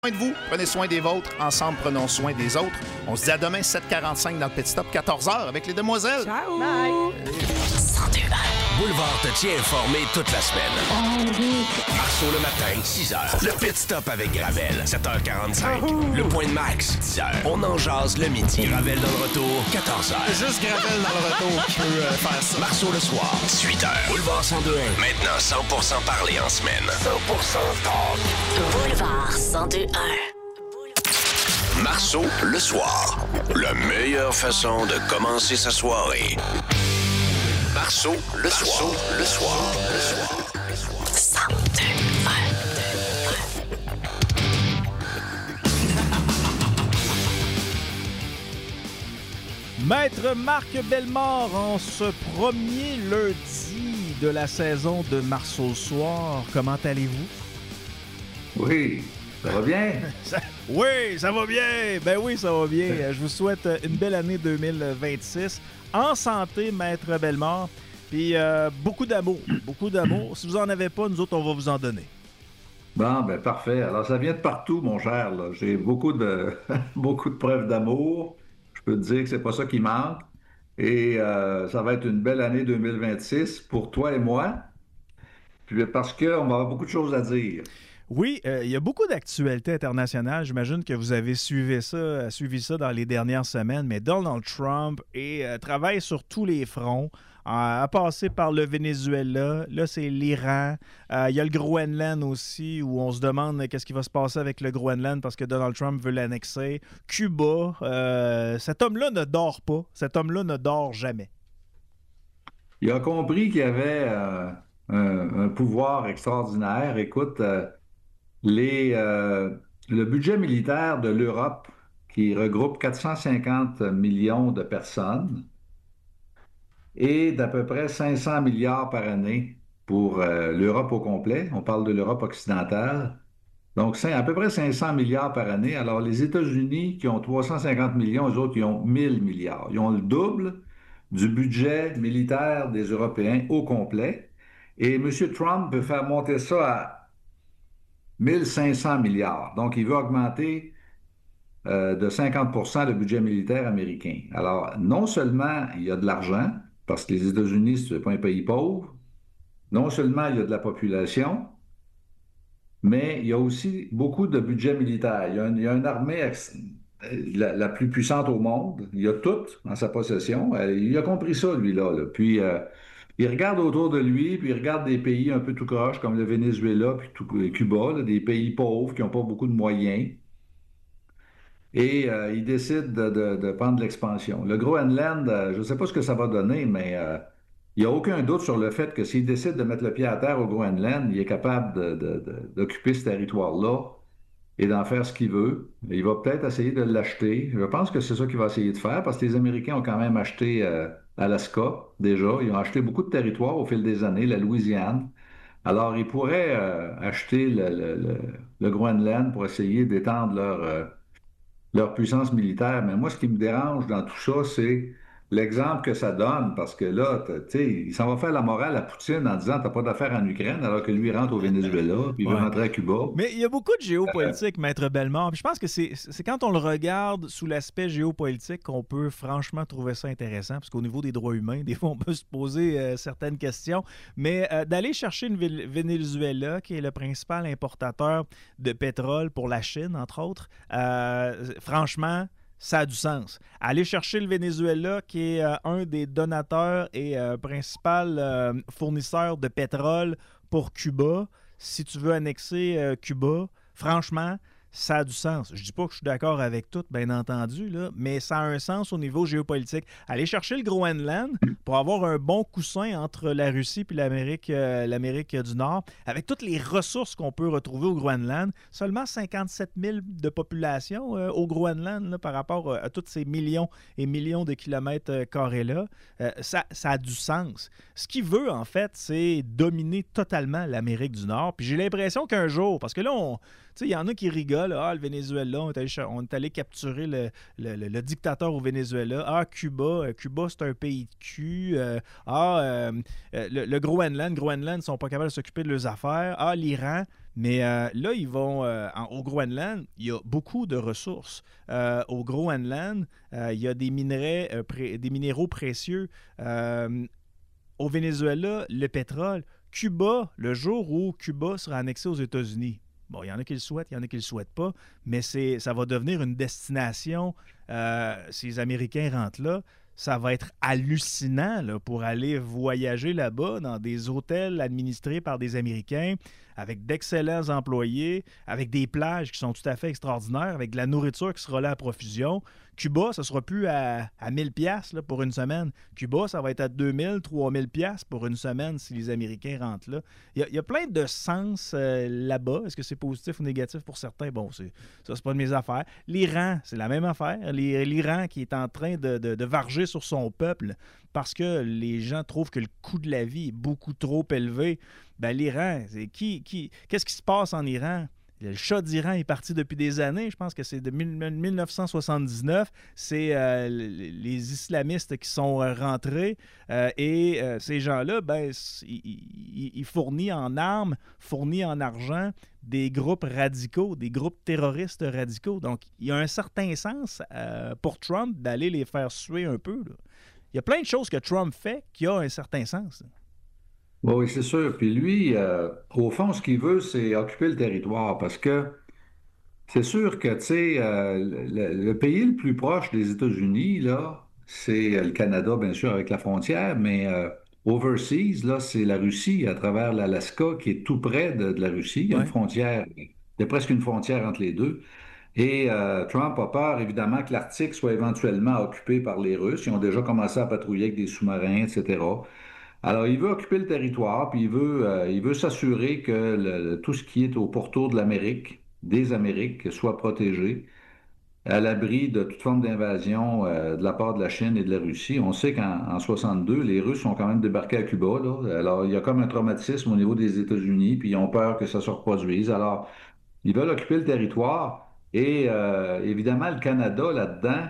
De vous, prenez soin des vôtres, ensemble prenons soin des autres. On se dit à demain 7h45 dans le Petit Stop, 14h avec les demoiselles. Ciao! Bye! Boulevard te tient informé toute la semaine. Marceau le matin, 6h. Le Pit Stop avec Gravel, 7h45. Le Point de Max, 10h. On en jase le midi. Gravel dans le retour, 14h. Juste Gravel dans le retour qui peut faire ça. Marceau le soir, 18h. Boulevard 102.1. Maintenant 100% parlé en semaine. 100% talk. Boulevard 102.1. Marceau le soir. La meilleure façon de commencer sa soirée. Marceau le soir. Le soir. Le soir. 102.1. Maître Marc Bellemare en ce premier lundi de la saison de Marceau le soir. Comment allez-vous? Oui, ça va bien? Oui, ça va bien. Ben oui, ça va bien. Je vous souhaite une belle année 2026. En santé, Maître Bellemare. Puis beaucoup d'amour. Beaucoup d'amour. Si vous en avez pas, nous autres, on va vous en donner. Bon, ben parfait. Alors, ça vient de partout, mon cher. Là. J'ai beaucoup de beaucoup de preuves d'amour. Je peux te dire que c'est pas ça qui manque. Et ça va être une belle année 2026 pour toi et moi. Puis parce qu'on va avoir beaucoup de choses à dire. Oui, il y a beaucoup d'actualités internationales. J'imagine que vous avez suivi ça dans les dernières semaines, mais Donald Trump travaille sur tous les fronts, a passé par le Venezuela, là c'est l'Iran, il y a le Groenland aussi, où on se demande qu'est-ce qui va se passer avec le Groenland parce que Donald Trump veut l'annexer. Cuba, cet homme-là ne dort pas, cet homme-là ne dort jamais. Il a compris qu'il y avait un pouvoir extraordinaire. Écoute... le budget militaire de l'Europe, qui regroupe 450 millions de personnes, est d'à peu près 500 milliards par année pour l'Europe au complet. On parle de l'Europe occidentale. Donc, c'est à peu près 500 milliards par année. Alors, les États-Unis, qui ont 350 millions, eux autres, ils ont 1000 milliards. Ils ont le double du budget militaire des Européens au complet. Et M. Trump veut faire monter ça à 1500 milliards. Donc, il veut augmenter de 50% le budget militaire américain. Alors, non seulement il y a de l'argent, parce que les États-Unis, ce n'est pas un pays pauvre, non seulement il y a de la population, mais il y a aussi beaucoup de budget militaire. Il y a une armée la plus puissante au monde. Il a tout en sa possession. Il a compris ça, lui-là. Là. Puis, il regarde autour de lui, puis il regarde des pays un peu tout croche, comme le Venezuela, puis Cuba, là, des pays pauvres qui n'ont pas beaucoup de moyens. Et il décide de prendre l'expansion. Le Groenland, je ne sais pas ce que ça va donner, mais il n'y a aucun doute sur le fait que s'il décide de mettre le pied à terre au Groenland, il est capable d'occuper ce territoire-là et d'en faire ce qu'il veut. Il va peut-être essayer de l'acheter. Je pense que c'est ça qu'il va essayer de faire, parce que les Américains ont quand même acheté Alaska, déjà. Ils ont acheté beaucoup de territoires au fil des années, la Louisiane. Alors, ils pourraient acheter le Groenland pour essayer d'étendre leur puissance militaire. Mais moi, ce qui me dérange dans tout ça, c'est l'exemple que ça donne, parce que là, tu sais, il s'en va faire la morale à Poutine en disant « t'as pas d'affaires en Ukraine », alors que lui rentre au Venezuela, puis il veut rentrer à Cuba. Mais il y a beaucoup de géopolitique, Maître Bellemare. Puis je pense que c'est quand on le regarde sous l'aspect géopolitique qu'on peut franchement trouver ça intéressant, parce qu'au niveau des droits humains, des fois, on peut se poser certaines questions. Mais d'aller chercher une Venezuela, qui est le principal importateur de pétrole pour la Chine, entre autres, franchement... ça a du sens. Aller chercher le Venezuela, qui est un des donateurs et principal fournisseur de pétrole pour Cuba, si tu veux annexer Cuba, franchement, ça a du sens. Je dis pas que je suis d'accord avec tout, bien entendu, là, mais ça a un sens au niveau géopolitique. Aller chercher le Groenland pour avoir un bon coussin entre la Russie et l'Amérique du Nord, avec toutes les ressources qu'on peut retrouver au Groenland, seulement 57 000 de population au Groenland là, par rapport à tous ces millions et millions de kilomètres carrés-là, ça a du sens. Ce qu'il veut, en fait, c'est dominer totalement l'Amérique du Nord. Puis j'ai l'impression qu'un jour, parce que là, il y en a qui rigolent. Ah, le Venezuela, on est allé capturer le dictateur au Venezuela. Ah, Cuba, c'est un pays de cul. Le Groenland, ils sont pas capables de s'occuper de leurs affaires. Ah, l'Iran. Mais là, ils vont au Groenland, il y a beaucoup de ressources. Au Groenland, il y a des minéraux précieux. Au Venezuela, le pétrole. Cuba, le jour où Cuba sera annexé aux États-Unis. Bon, il y en a qui le souhaitent, il y en a qui ne le souhaitent pas, mais ça va devenir une destination. Si les Américains rentrent là, ça va être hallucinant là, pour aller voyager là-bas dans des hôtels administrés par des Américains, avec d'excellents employés, avec des plages qui sont tout à fait extraordinaires, avec de la nourriture qui sera là à profusion. Cuba, ça ne sera plus à 1000 pièces pour une semaine. Cuba, ça va être à 2000, 3000 pièces pour une semaine si les Américains rentrent là. Il y a plein de sens là-bas. Est-ce que c'est positif ou négatif pour certains? Bon, ça, c'est pas de mes affaires. L'Iran, c'est la même affaire. L'Iran qui est en train de varger sur son peuple parce que les gens trouvent que le coût de la vie est beaucoup trop élevé. Ben, l'Iran, qu'est-ce qui se passe en Iran? Le Shah d'Iran est parti depuis des années. Je pense que c'est de 1979. C'est les islamistes qui sont rentrés. Et ces gens-là, ils fournissent en armes, fournissent en argent des groupes radicaux, des groupes terroristes radicaux. Donc, il y a un certain sens pour Trump d'aller les faire suer un peu, là. Il y a plein de choses que Trump fait qui ont un certain sens. Oui, c'est sûr. Puis lui, au fond, ce qu'il veut, c'est occuper le territoire parce que c'est sûr que, tu sais, le pays le plus proche des États-Unis, là, c'est le Canada, bien sûr, avec la frontière, mais overseas, là, c'est la Russie à travers l'Alaska qui est tout près de la Russie. Il y a une frontière, il y a presque une frontière entre les deux. Et Trump a peur, évidemment, que l'Arctique soit éventuellement occupé par les Russes. Ils ont déjà commencé à patrouiller avec des sous-marins, etc. Alors, il veut occuper le territoire, puis il veut s'assurer que tout ce qui est au pourtour de l'Amérique, des Amériques, soit protégé, à l'abri de toute forme d'invasion de la part de la Chine et de la Russie. On sait qu'en 62, les Russes ont quand même débarqué à Cuba, là. Alors, il y a comme un traumatisme au niveau des États-Unis, puis ils ont peur que ça se reproduise. Alors, ils veulent occuper le territoire. Et évidemment, le Canada, là-dedans,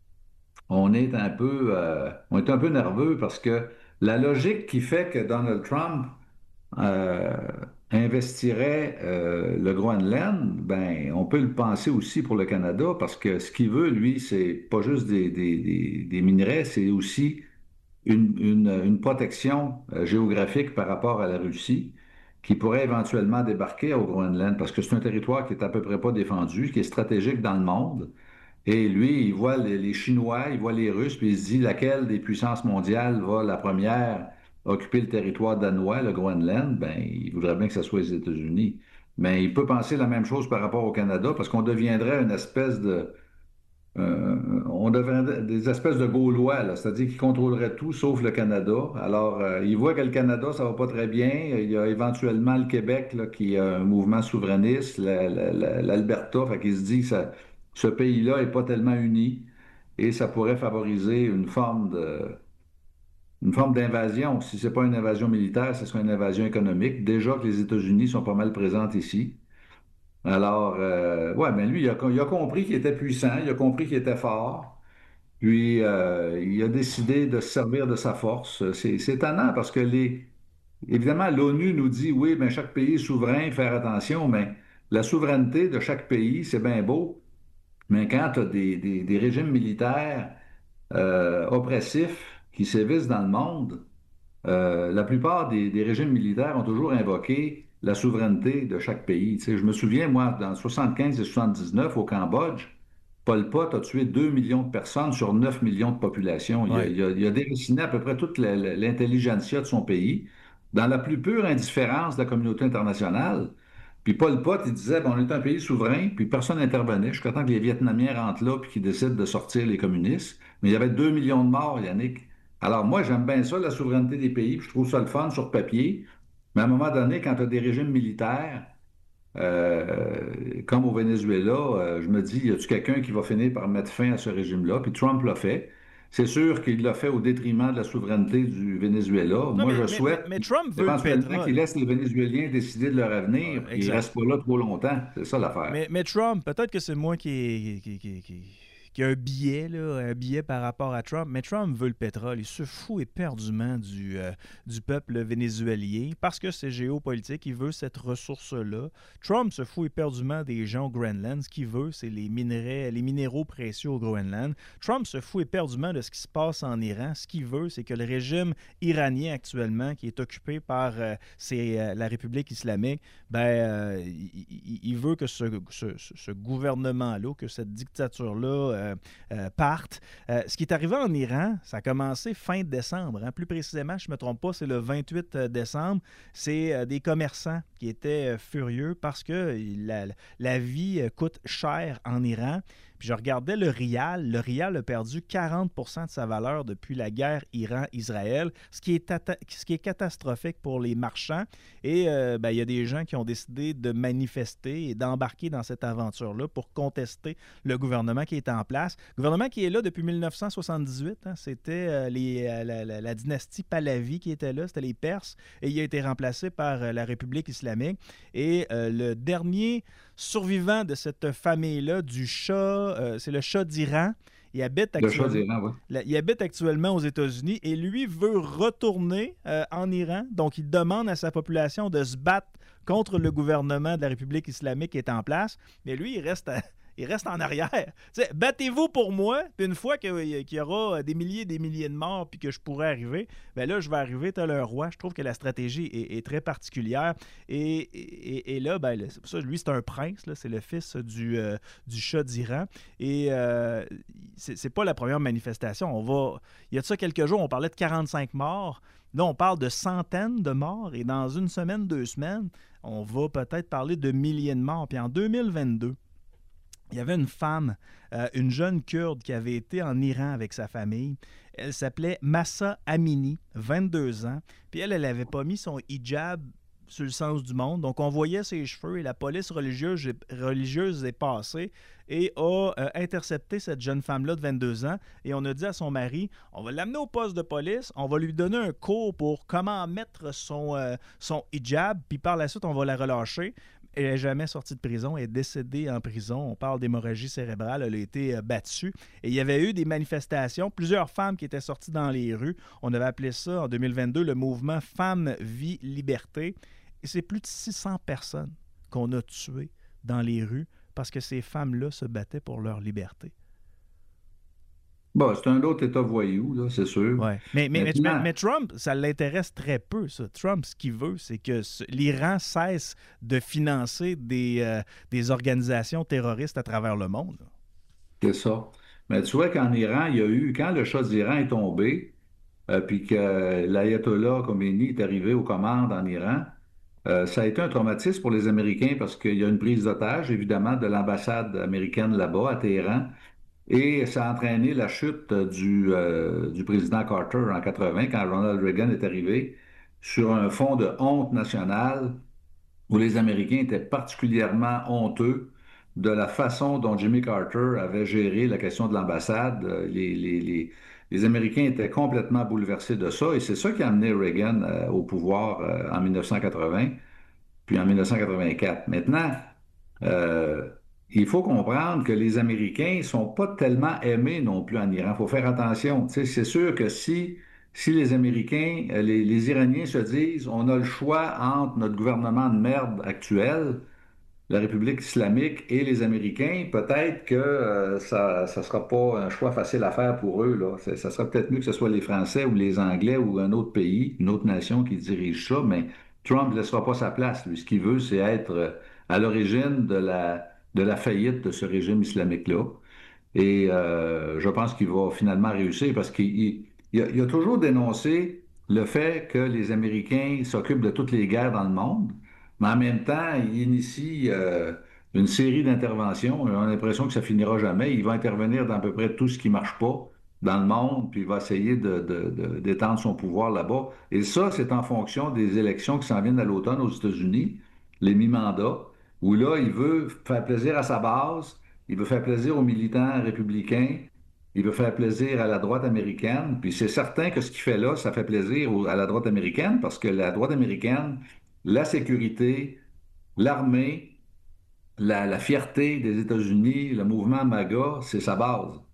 on est un peu nerveux parce que la logique qui fait que Donald Trump euh, investirait le Groenland, ben, on peut le penser aussi pour le Canada parce que ce qu'il veut, lui, c'est pas juste des minerais, c'est aussi une protection géographique par rapport à la Russie qui pourrait éventuellement débarquer au Groenland parce que c'est un territoire qui est à peu près pas défendu, qui est stratégique dans le monde. Et lui, il voit les Chinois, il voit les Russes, puis il se dit laquelle des puissances mondiales va la première occuper le territoire danois, le Groenland, ben, il voudrait bien que ce soit les États-Unis. Mais il peut penser la même chose par rapport au Canada, parce qu'on deviendrait une espèce on deviendrait des espèces de Gaulois, là, c'est-à-dire qu'ils contrôleraient tout sauf le Canada. Alors, il voit que le Canada, ça va pas très bien. Il y a éventuellement le Québec, là, qui a un mouvement souverainiste, l'Alberta, fait qu'il se dit que ce pays-là est pas tellement uni et ça pourrait favoriser une forme d'invasion. Si c'est pas une invasion militaire, ce serait une invasion économique. Déjà que les États-Unis sont pas mal présentes ici. Alors, ouais, ben lui, il a compris qu'il était puissant, il a compris qu'il était fort, puis il a décidé de se servir de sa force. C'est étonnant parce que évidemment, l'ONU nous dit, oui, ben chaque pays est souverain, faire attention, mais la souveraineté de chaque pays, c'est bien beau, mais quand tu as des régimes militaires oppressifs qui sévissent dans le monde, la plupart des régimes militaires ont toujours invoqué la souveraineté de chaque pays. Tu sais, je me souviens, moi, dans 75 et 79, au Cambodge, Pol Pot a tué 2 millions de personnes sur 9 millions de population. Ouais. Il a déraciné à peu près toute l'intelligentsia de son pays, dans la plus pure indifférence de la communauté internationale. Puis Pol Pot, il disait, bon, on est un pays souverain, puis personne n'intervenait. Je suis content que les Vietnamiens rentrent là, puis qu'ils décident de sortir les communistes. Mais il y avait 2 millions de morts, Yannick. Alors moi, j'aime bien ça, la souveraineté des pays, puis je trouve ça le fun sur papier. Mais à un moment donné, quand tu as des régimes militaires, comme au Venezuela, je me dis, y a-tu quelqu'un qui va finir par mettre fin à ce régime-là? Puis Trump l'a fait. C'est sûr qu'il l'a fait au détriment de la souveraineté du Venezuela. Non, Moi, je souhaite mais Trump veut le éventuellement pétrole. qu'il laisse les Vénézuéliens décider de leur avenir, puis ils ne restent pas là trop longtemps. C'est ça l'affaire. Mais Trump, peut-être que c'est moi qui qu'il y a un biais par rapport à Trump. Mais Trump veut le pétrole. Il se fout éperdument du peuple vénézuélien parce que c'est géopolitique. Il veut cette ressource-là. Trump se fout éperdument des gens au Groenland. Ce qu'il veut, c'est les minéraux précieux au Groenland. Trump se fout éperdument de ce qui se passe en Iran. Ce qu'il veut, c'est que le régime iranien actuellement, qui est occupé par la République islamique, il veut que ce gouvernement-là, que cette dictature-là parte. Ce qui est arrivé en Iran, ça a commencé fin décembre. Plus précisément, je ne me trompe pas, c'est le 28 décembre. C'est des commerçants qui étaient furieux parce que la vie coûte cher en Iran. Puis je regardais le rial. Le rial a perdu 40 % de sa valeur depuis la guerre Iran-Israël, ce qui est catastrophique pour les marchands. Et il y a des gens qui ont décidé de manifester et d'embarquer dans cette aventure-là pour contester le gouvernement qui est en place. Le gouvernement qui est là depuis 1978. C'était la dynastie Pahlavi qui était là, c'était les Perses. Et il a été remplacé par la République islamique. Et le dernier survivant de cette famille-là, du Shah, c'est le Shah d'Iran. Il habite actuellement aux États-Unis et lui veut retourner en Iran. Donc, il demande à sa population de se battre contre le gouvernement de la République islamique qui est en place. Mais lui, il reste en arrière. T'sais, battez-vous pour moi, puis une fois qu'il y aura des milliers et des milliers de morts, puis que je pourrai arriver, là, je vais arriver tel un roi. Je trouve que la stratégie est très particulière. Et là, c'est pour ça, lui, c'est un prince. Là, c'est le fils du Shah d'Iran. Et c'est pas la première manifestation. Il y a de ça quelques jours, on parlait de 45 morts. Là, on parle de centaines de morts. Et dans une semaine, 2 semaines, on va peut-être parler de milliers de morts. Puis en 2022, il y avait une femme, une jeune Kurde qui avait été en Iran avec sa famille. Elle s'appelait Mahsa Amini, 22 ans. Puis elle n'avait pas mis son hijab sur le sens du monde. Donc, on voyait ses cheveux et la police religieuse est passée et a intercepté cette jeune femme-là de 22 ans. Et on a dit à son mari, on va l'amener au poste de police, on va lui donner un cours pour comment mettre son hijab, puis par la suite, on va la relâcher. Elle n'est jamais sortie de prison, elle est décédée en prison. On parle d'hémorragie cérébrale, elle a été battue. Et il y avait eu des manifestations, plusieurs femmes qui étaient sorties dans les rues. On avait appelé ça en 2022 le mouvement Femmes, Vie, Liberté. Et c'est plus de 600 personnes qu'on a tuées dans les rues parce que ces femmes-là se battaient pour leur liberté. Bon, c'est un autre État voyou, là, c'est sûr. Ouais. Mais Trump, ça l'intéresse très peu, ça. Trump, ce qu'il veut, c'est que l'Iran cesse de financer des organisations terroristes à travers le monde. Là. C'est ça. Mais tu vois qu'en Iran, il y a eu, quand le Shah d'Iran est tombé, puis que l'ayatollah Khomeini est arrivé aux commandes en Iran, ça a été un traumatisme pour les Américains parce qu'il y a une prise d'otage, évidemment, de l'ambassade américaine là-bas, à Téhéran. Et ça a entraîné la chute du président Carter en 80, quand Ronald Reagan est arrivé, sur un fond de honte nationale où les Américains étaient particulièrement honteux de la façon dont Jimmy Carter avait géré la question de l'ambassade. Les Américains étaient complètement bouleversés de ça, et c'est ça qui a amené Reagan au pouvoir en 1980, puis en 1984. Maintenant, euh, il faut comprendre que les Américains ne sont pas tellement aimés non plus en Iran. Il faut faire attention. Tu sais, c'est sûr que si les Américains, les Iraniens se disent on a le choix entre notre gouvernement de merde actuel, la République islamique, et les Américains, peut-être que ça ne sera pas un choix facile à faire pour eux, là. Ça sera peut-être mieux que ce soit les Français ou les Anglais ou un autre pays, une autre nation qui dirige ça, mais Trump ne laissera pas sa place. Lui, ce qu'il veut, c'est être à l'origine de la faillite de ce régime islamique-là. Et je pense qu'il va finalement réussir parce qu'il a toujours dénoncé le fait que les Américains s'occupent de toutes les guerres dans le monde, mais en même temps, il initie une série d'interventions. On a l'impression que ça finira jamais. Il va intervenir dans à peu près tout ce qui marche pas dans le monde, puis il va essayer d'étendre son pouvoir là-bas. Et ça, c'est en fonction des élections qui s'en viennent à l'automne aux États-Unis, les mi-mandats, où là, il veut faire plaisir à sa base, il veut faire plaisir aux militants républicains, il veut faire plaisir à la droite américaine. Puis c'est certain que ce qu'il fait là, ça fait plaisir à la droite américaine, parce que la droite américaine, la sécurité, l'armée, la fierté des États-Unis, le mouvement MAGA, c'est sa base.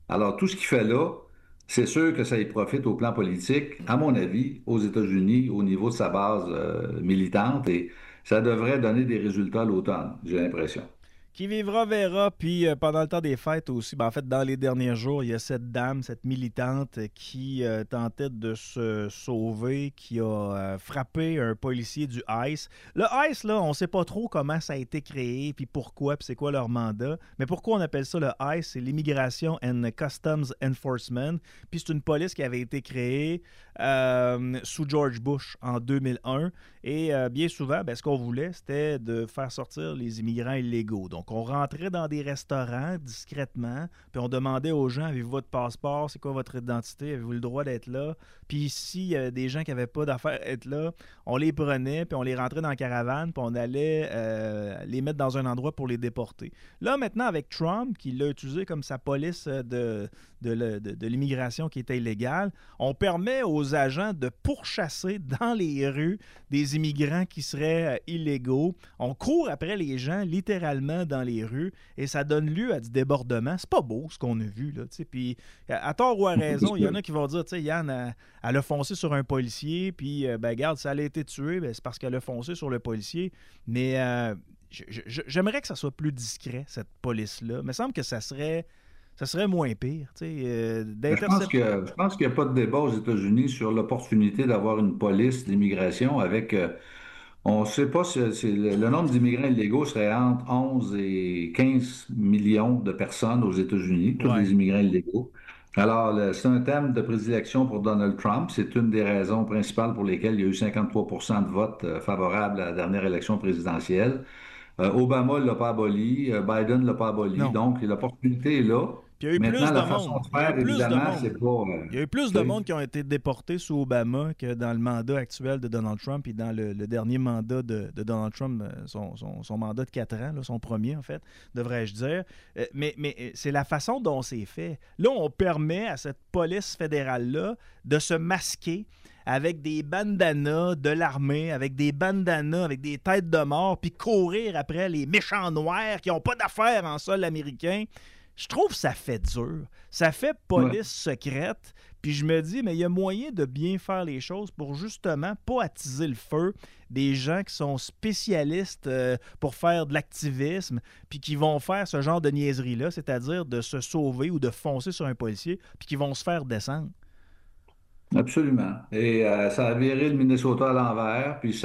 Alors, tout ce qu'il fait là, c'est sûr que ça y profite au plan politique, à mon avis, aux États-Unis, au niveau de sa base militante, et ça devrait donner des résultats à l'automne, j'ai l'impression. Qui vivra verra. Puis pendant le temps des fêtes aussi, en fait, dans les derniers jours, il y a cette dame, cette militante qui tentait de se sauver, qui a frappé un policier du ICE. Le ICE, là, on ne sait pas trop comment ça a été créé, puis pourquoi, puis c'est quoi leur mandat. Mais pourquoi on appelle ça le ICE? C'est l'Immigration and Customs Enforcement. Puis c'est une police qui avait été créée sous George Bush en 2001. Et bien souvent, ce qu'on voulait, c'était de faire sortir les immigrants illégaux. Donc, on rentrait dans des restaurants discrètement, puis on demandait aux gens, avez-vous votre passeport, c'est quoi votre identité, avez-vous le droit d'être là? Puis s'il y avait des gens qui n'avaient pas d'affaires à être là, on les prenait, puis on les rentrait dans la caravane, puis on allait les mettre dans un endroit pour les déporter. Là, maintenant, avec Trump, qui l'a utilisé comme sa police de l'immigration qui était illégale, on permet aux agents de pourchasser dans les rues des immigrants qui seraient illégaux. On court après les gens littéralement dans les rues et ça donne lieu à du débordement. C'est pas beau ce qu'on a vu, là. Puis, à tort ou à raison, il y en a qui vont dire, tu sais, Yann, elle a foncé sur un policier, puis, regarde, si elle a été tuée, c'est parce qu'elle a foncé sur le policier. Mais j'aimerais que ça soit plus discret, cette police-là. Il me semble que ça serait moins pire, tu sais, d'intercepter. Je pense qu'il n'y a pas de débat aux États-Unis sur l'opportunité d'avoir une police d'immigration avec, on ne sait pas si le nombre d'immigrants illégaux serait entre 11 et 15 millions de personnes aux États-Unis, tous Ouais. les immigrants illégaux. Alors, c'est un thème de prédilection pour Donald Trump. C'est une des raisons principales pour lesquelles il y a eu 53 de votes favorables à la dernière élection présidentielle. Obama ne l'a pas aboli, Biden ne l'a pas aboli. Non. Donc, l'opportunité est là. Puis il y a eu Maintenant, plus de la façon monde. de Il y a eu faire, plus de évidemment, monde. c'est pas. Il y a eu plus Tu de sais, monde qui ont été déportés sous Obama que dans le mandat actuel de Donald Trump et dans le dernier mandat de Donald Trump, son mandat de 4 ans, là, son premier en fait, devrais-je dire. Mais c'est la façon dont c'est fait. Là, on permet à cette police fédérale-là de se masquer avec des bandanas de l'armée, avec des bandanas, avec des têtes de mort, puis courir après les méchants noirs qui n'ont pas d'affaires en sol américain. Je trouve que ça fait dur. Ça fait ouais. police secrète. Puis je me dis, mais il y a moyen de bien faire les choses pour justement pas attiser le feu des gens qui sont spécialistes pour faire de l'activisme, puis qui vont faire ce genre de niaiserie-là, c'est-à-dire de se sauver ou de foncer sur un policier, puis qui vont se faire descendre. Absolument. Et ça a viré le Minnesota à l'envers, puis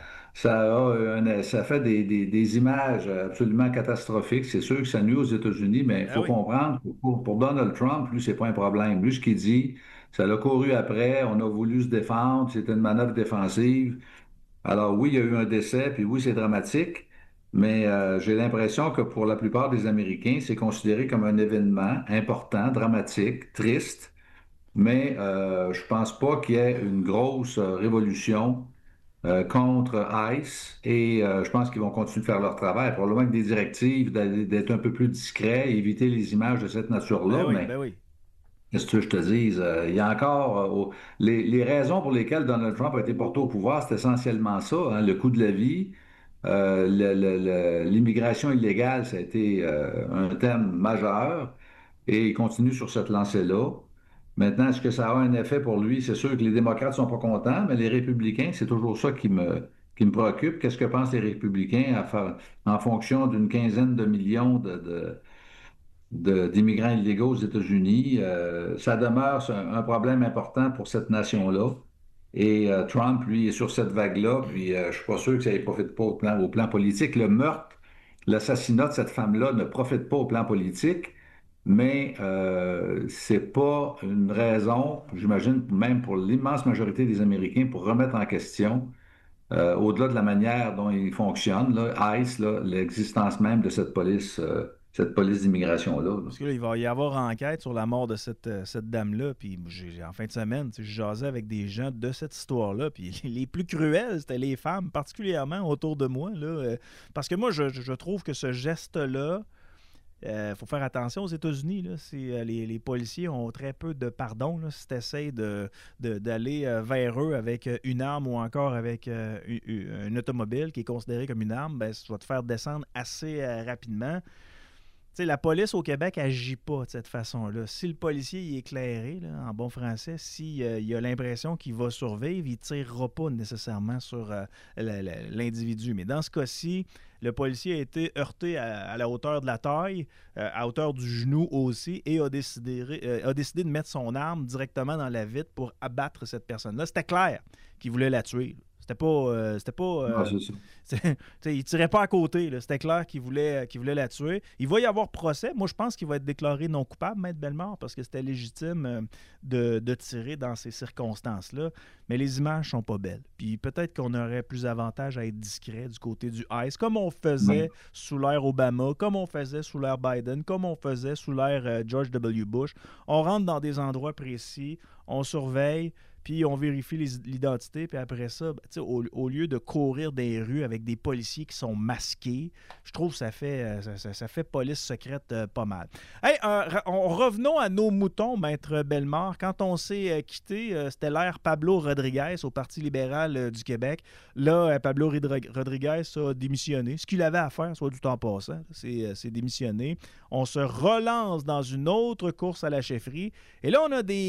ça fait des images absolument catastrophiques. C'est sûr que ça nuit aux États-Unis, mais il Ah faut oui. comprendre, pour Donald Trump, lui, c'est pas un problème. Lui, ce qu'il dit, ça l'a couru après, on a voulu se défendre, c'était une manœuvre défensive. Alors oui, il y a eu un décès, puis oui, c'est dramatique, mais j'ai l'impression que pour la plupart des Américains, c'est considéré comme un événement important, dramatique, triste. Mais je pense pas qu'il y ait une grosse révolution contre ICE et je pense qu'ils vont continuer de faire leur travail. Probablement avec des directives d'être un peu plus discret, éviter les images de cette Ben nature-là, oui, mais ben oui. qu'est-ce que tu veux que je te dise? Il y a encore les raisons pour lesquelles Donald Trump a été porté au pouvoir, c'est essentiellement ça, hein, le coût de la vie. L'immigration illégale, ça a été un thème majeur et il continue sur cette lancée-là. Maintenant, est-ce que ça a un effet pour lui? C'est sûr que les démocrates ne sont pas contents, mais les républicains, c'est toujours ça qui me préoccupe. Qu'est-ce que pensent les républicains en fonction d'une quinzaine de millions d'immigrants illégaux aux États-Unis? Ça demeure un problème important pour cette nation-là. Et Trump, lui, est sur cette vague-là, puis je suis pas sûr que ça ne profite pas au plan politique. Le meurtre, l'assassinat de cette femme-là ne profite pas au plan politique, mais c'est pas une raison, j'imagine, même pour l'immense majorité des Américains, pour remettre en question, au-delà de la manière dont ils fonctionnent, là, ICE, là, l'existence même de cette police d'immigration-là. Là. Parce que là, il va y avoir enquête sur la mort de cette dame-là. Puis en fin de semaine, je jasais avec des gens de cette histoire-là. Puis les plus cruels, c'était les femmes, particulièrement autour de moi. Là, parce que moi, je trouve que ce geste-là, faut faire attention aux États-Unis. Là, les policiers ont très peu de pardon là, si tu essaies d'aller vers eux avec une arme ou encore avec une automobile qui est considérée comme une arme, ben, ça va te faire descendre assez rapidement. sais, la police au Québec n'agit pas de cette façon-là. Si le policier il est éclairé, là, en bon français, s'il il a l'impression qu'il va survivre, il ne tirera pas nécessairement sur l'individu. Mais dans ce cas-ci, le policier a été heurté à la hauteur de la taille, à hauteur du genou aussi, et a décidé de mettre son arme directement dans la vitre pour abattre cette personne-là. C'était clair qu'il voulait la tuer. C'était pas C'est ça. Il ne tirait pas à côté. Là. C'était clair qu'il voulait la tuer. Il va y avoir procès. Moi, je pense qu'il va être déclaré non coupable, Maître Bellemare, parce que c'était légitime de tirer dans ces circonstances-là. Mais les images sont pas belles. Puis peut-être qu'on aurait plus avantage à être discret du côté du ICE, comme on faisait sous l'ère Obama, comme on faisait sous l'ère Biden, comme on faisait sous l'ère George W. Bush. On rentre dans des endroits précis, on surveille, puis on vérifie l'identité, puis après ça, au lieu de courir des rues avec des policiers qui sont masqués, je trouve que ça fait police secrète pas mal. Hey, revenons à nos moutons, Maître Bellemare. Quand on s'est quitté, c'était l'ère Pablo Rodriguez au Parti libéral du Québec. Là, Pablo Rodriguez a démissionné. Ce qu'il avait à faire, soit du temps passant, c'est démissionner. On se relance dans une autre course à la chefferie. Et là,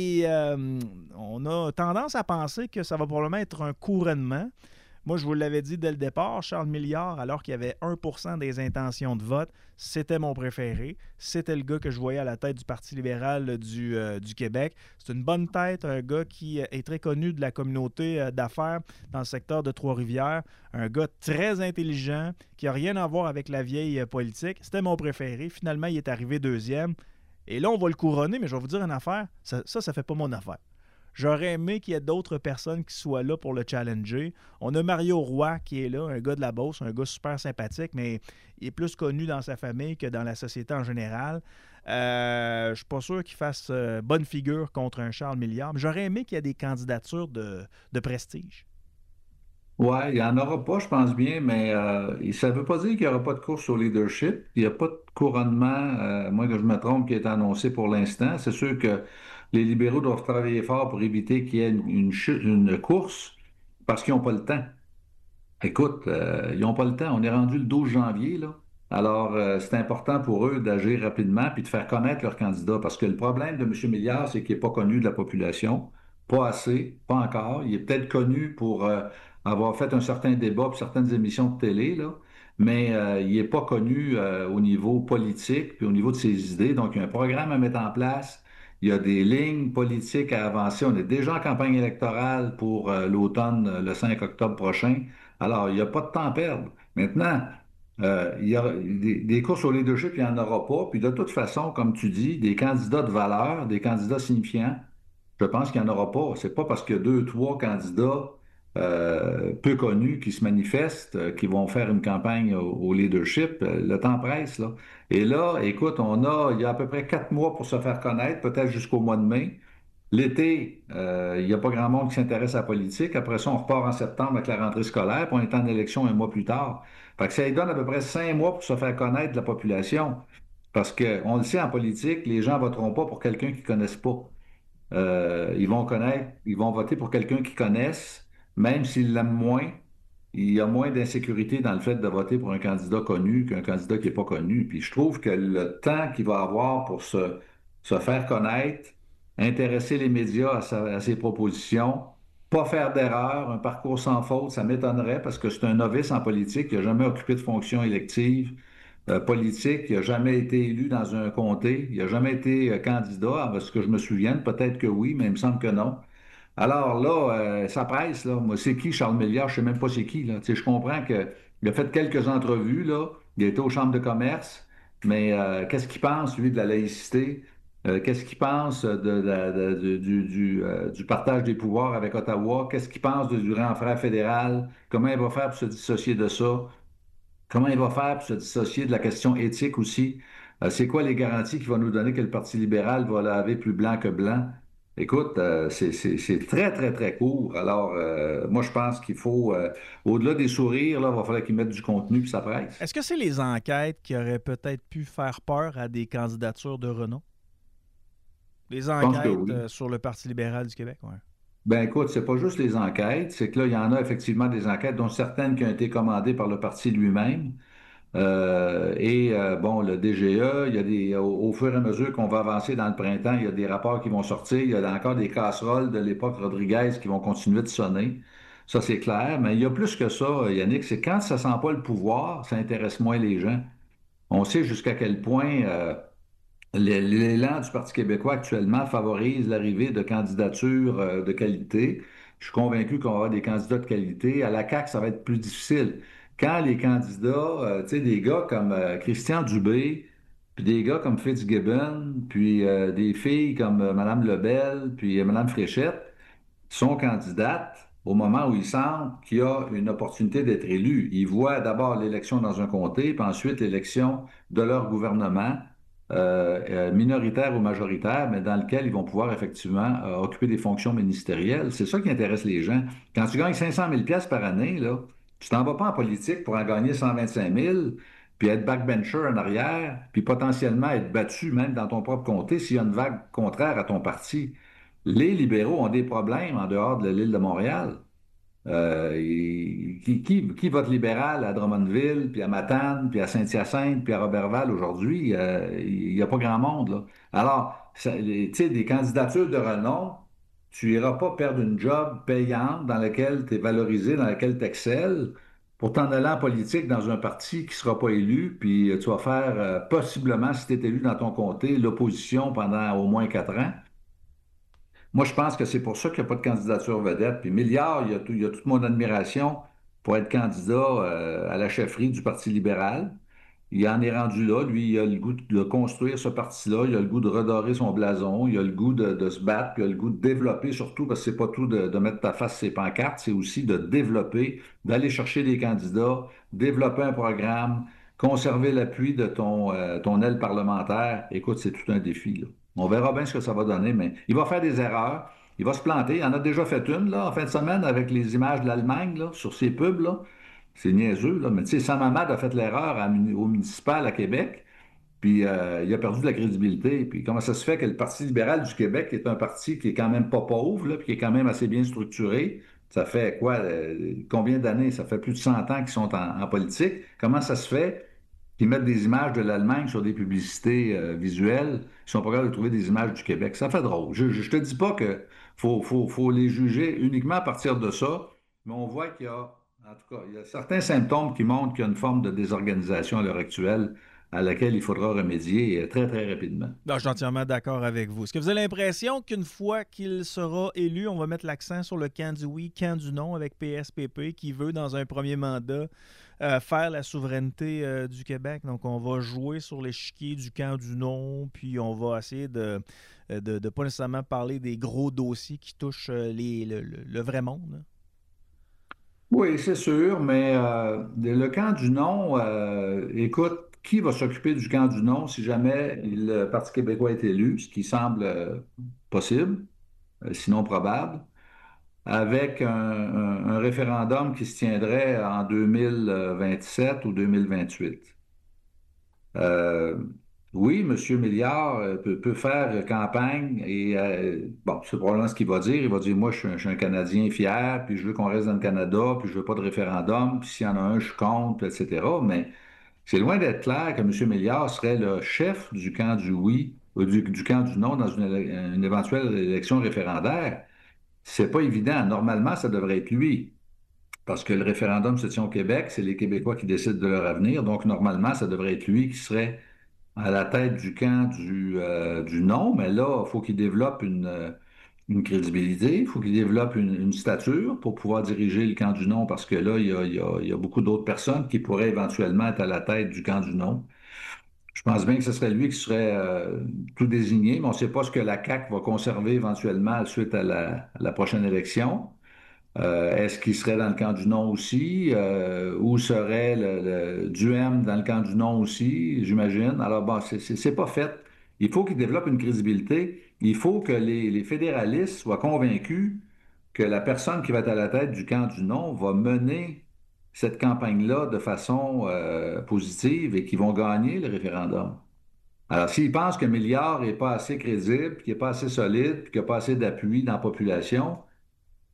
on a tendance à penser que ça va probablement être un couronnement. Moi, je vous l'avais dit dès le départ, Charles Milliard, alors qu'il y avait 1% des intentions de vote, c'était mon préféré. C'était le gars que je voyais à la tête du Parti libéral du Québec. C'est une bonne tête, un gars qui est très connu de la communauté d'affaires dans le secteur de Trois-Rivières. Un gars très intelligent, qui n'a rien à voir avec la vieille politique. C'était mon préféré. Finalement, il est arrivé deuxième. Et là, on va le couronner, mais je vais vous dire une affaire. Ça fait pas mon affaire. J'aurais aimé qu'il y ait d'autres personnes qui soient là pour le challenger. On a Mario Roy qui est là, un gars de la Beauce, un gars super sympathique, mais il est plus connu dans sa famille que dans la société en général. Je ne suis pas sûr qu'il fasse bonne figure contre un Charles Milliard, mais j'aurais aimé qu'il y ait des candidatures de prestige. Oui, il n'y en aura pas, je pense bien, mais ça ne veut pas dire qu'il n'y aura pas de course au leadership. Il n'y a pas de couronnement, moins que je me trompe, qui est annoncé pour l'instant. C'est sûr que les libéraux doivent travailler fort pour éviter qu'il y ait une course parce qu'ils n'ont pas le temps. Écoute, ils n'ont pas le temps. On est rendu le 12 janvier, là. Alors, c'est important pour eux d'agir rapidement puis de faire connaître leur candidat. Parce que le problème de M. Milliard, c'est qu'il n'est pas connu de la population. Pas assez, pas encore. Il est peut-être connu pour avoir fait un certain débat pour certaines émissions de télé, là. Mais il n'est pas connu au niveau politique puis au niveau de ses idées. Donc, il y a un programme à mettre en place. Il y a des lignes politiques à avancer. On est déjà en campagne électorale pour l'automne, le 5 octobre prochain. Alors, il n'y a pas de temps à perdre. Maintenant, il y a des courses au leadership, il n'y en aura pas. Puis de toute façon, comme tu dis, des candidats de valeur, des candidats signifiants, je pense qu'il n'y en aura pas. C'est pas parce qu'il y a deux, trois candidats peu connus qui se manifestent, qui vont faire une campagne au leadership. Le temps presse, là. Et là, écoute, il y a à peu près 4 mois pour se faire connaître, peut-être jusqu'au mois de mai. L'été, il n'y a pas grand monde qui s'intéresse à la politique. Après ça, on repart en septembre avec la rentrée scolaire, puis on est en élection un mois plus tard. Fait que ça lui donne à peu près 5 mois pour se faire connaître de la population. Parce qu'on le sait, en politique, les gens ne voteront pas pour quelqu'un qu'ils ne connaissent pas. Ils vont voter pour quelqu'un qu'ils connaissent, même s'ils l'aiment moins. Il y a moins d'insécurité dans le fait de voter pour un candidat connu qu'un candidat qui n'est pas connu. Puis je trouve que le temps qu'il va avoir pour se faire connaître, intéresser les médias à ses propositions, pas faire d'erreur, un parcours sans faute, ça m'étonnerait parce que c'est un novice en politique, il n'a jamais occupé de fonction élective politique, il n'a jamais été élu dans un comté, il n'a jamais été candidat, à ce que je me souvienne, peut-être que oui, mais il me semble que non. Alors là, ça presse, là. Moi, c'est qui Charles Milliard? Je ne sais même pas c'est qui, là. Tu sais, je comprends qu'il a fait quelques entrevues, là. Il a été aux chambres de commerce, mais qu'est-ce qu'il pense, lui, de la laïcité? Qu'est-ce qu'il pense du partage des pouvoirs avec Ottawa? Qu'est-ce qu'il pense du grand frère fédéral? Comment il va faire pour se dissocier de ça? Comment il va faire pour se dissocier de la question éthique aussi? C'est quoi les garanties qu'il va nous donner que le Parti libéral va laver plus blanc que blanc? Écoute, c'est très, très, très court. Alors, moi, je pense qu'il faut, au-delà des sourires, là, il va falloir qu'ils mettent du contenu puis ça presse. Est-ce que c'est les enquêtes qui auraient peut-être pu faire peur à des candidatures de renom? Les enquêtes oui. Sur le Parti libéral du Québec, oui. Ben écoute, c'est pas juste les enquêtes, c'est que là, il y en a effectivement des enquêtes, dont certaines qui ont été commandées par le parti lui-même. Bon, le DGE, il y a au fur et à mesure qu'on va avancer dans le printemps, il y a des rapports qui vont sortir. Il y a encore des casseroles de l'époque Rodriguez qui vont continuer de sonner. Ça, c'est clair. Mais il y a plus que ça, Yannick. C'est quand ça sent pas le pouvoir, ça intéresse moins les gens. On sait jusqu'à quel point l'élan du Parti québécois actuellement favorise l'arrivée de candidatures de qualité. Je suis convaincu qu'on va avoir des candidats de qualité. À la CAQ, ça va être plus difficile. Quand les candidats, tu sais, des gars comme Christian Dubé, puis des gars comme Fitzgibbon, puis des filles comme Mme Lebel, puis Mme Fréchette, sont candidates au moment où ils sentent qu'il y a une opportunité d'être élu. Ils voient d'abord l'élection dans un comté, puis ensuite l'élection de leur gouvernement, minoritaire ou majoritaire, mais dans lequel ils vont pouvoir effectivement occuper des fonctions ministérielles. C'est ça qui intéresse les gens. Quand tu gagnes 500 000 pièces par année, là, tu t'en vas pas en politique pour en gagner 125 000, puis être backbencher en arrière, puis potentiellement être battu même dans ton propre comté s'il y a une vague contraire à ton parti. Les libéraux ont des problèmes en dehors de l'île de Montréal. Qui vote libéral à Drummondville, puis à Matane, puis à Saint-Hyacinthe, puis à Roberval aujourd'hui? Il n'y a pas grand monde, là. Alors, tu sais, des candidatures de renom, tu n'iras pas perdre une job payante dans laquelle tu es valorisé, dans laquelle tu excelles, pour t'en aller en politique dans un parti qui ne sera pas élu, puis tu vas faire possiblement, si tu es élu dans ton comté, l'opposition pendant au moins 4 ans. Moi, je pense que c'est pour ça qu'il n'y a pas de candidature vedette. Puis Milliard, il y a toute mon admiration pour être candidat à la chefferie du Parti libéral. Il en est rendu là. Lui, il a le goût de construire ce parti-là. Il a le goût de redorer son blason. Il a le goût de se battre. Puis il a le goût de développer, surtout, parce que c'est pas tout de mettre ta face sur ses pancartes, c'est aussi de développer, d'aller chercher des candidats, développer un programme, conserver l'appui de ton aile parlementaire. Écoute, c'est tout un défi, là. On verra bien ce que ça va donner, mais il va faire des erreurs. Il va se planter. Il en a déjà fait une, là, en fin de semaine, avec les images de l'Allemagne, là, sur ses pubs, là. C'est niaiseux, là. Mais tu sais, Sam Hamad a fait l'erreur au municipal à Québec, puis il a perdu de la crédibilité. Puis comment ça se fait que le Parti libéral du Québec, qui est un parti qui est quand même pas pauvre, là, puis qui est quand même assez bien structuré, ça fait quoi, combien d'années? Ça fait plus de 100 ans qu'ils sont en politique. Comment ça se fait qu'ils mettent des images de l'Allemagne sur des publicités visuelles, ils sont pas capables de trouver des images du Québec? Ça fait drôle. Je te dis pas que faut les juger uniquement à partir de ça, mais on voit qu'il y a, en tout cas, il y a certains symptômes qui montrent qu'il y a une forme de désorganisation à l'heure actuelle à laquelle il faudra remédier très, très rapidement. Non, je suis entièrement d'accord avec vous. Est-ce que vous avez l'impression qu'une fois qu'il sera élu, on va mettre l'accent sur le camp du oui, camp du non avec PSPP qui veut, dans un premier mandat, faire la souveraineté du Québec? Donc, on va jouer sur l'échiquier du camp du non, puis on va essayer de pas nécessairement parler des gros dossiers qui touchent le vrai monde. Oui, c'est sûr, mais le camp du non, écoute, qui va s'occuper du camp du non si jamais le Parti québécois est élu, ce qui semble possible, sinon probable, avec un référendum qui se tiendrait en 2027 ou 2028. Euh, oui, M. Milliard peut faire campagne et, bon, c'est probablement ce qu'il va dire. Il va dire, moi, je suis un Canadien fier, puis je veux qu'on reste dans le Canada, puis je veux pas de référendum, puis s'il y en a un, je compte, etc. Mais c'est loin d'être clair que M. Milliard serait le chef du camp du oui, ou du camp du non dans une éventuelle élection référendaire. C'est pas évident. Normalement, ça devrait être lui. Parce que le référendum se tient au Québec, c'est les Québécois qui décident de leur avenir. Donc, normalement, ça devrait être lui qui serait à la tête du camp du non. Mais là, il faut qu'il développe une crédibilité, il faut qu'il développe une stature pour pouvoir diriger le camp du non, parce que là, il y a beaucoup d'autres personnes qui pourraient éventuellement être à la tête du camp du non. Je pense bien que ce serait lui qui serait tout désigné, mais on ne sait pas ce que la CAQ va conserver éventuellement suite à la prochaine élection. Est-ce qu'il serait dans le camp du non aussi? Où serait le Duhem dans le camp du non aussi, j'imagine? Alors, bon, c'est pas fait. Il faut qu'il développe une crédibilité. Il faut que les fédéralistes soient convaincus que la personne qui va être à la tête du camp du non va mener cette campagne-là de façon positive et qu'ils vont gagner le référendum. Alors, s'ils pensent que Milliard n'est pas assez crédible, qu'il n'est pas assez solide, qu'il n'y a pas assez d'appui dans la population,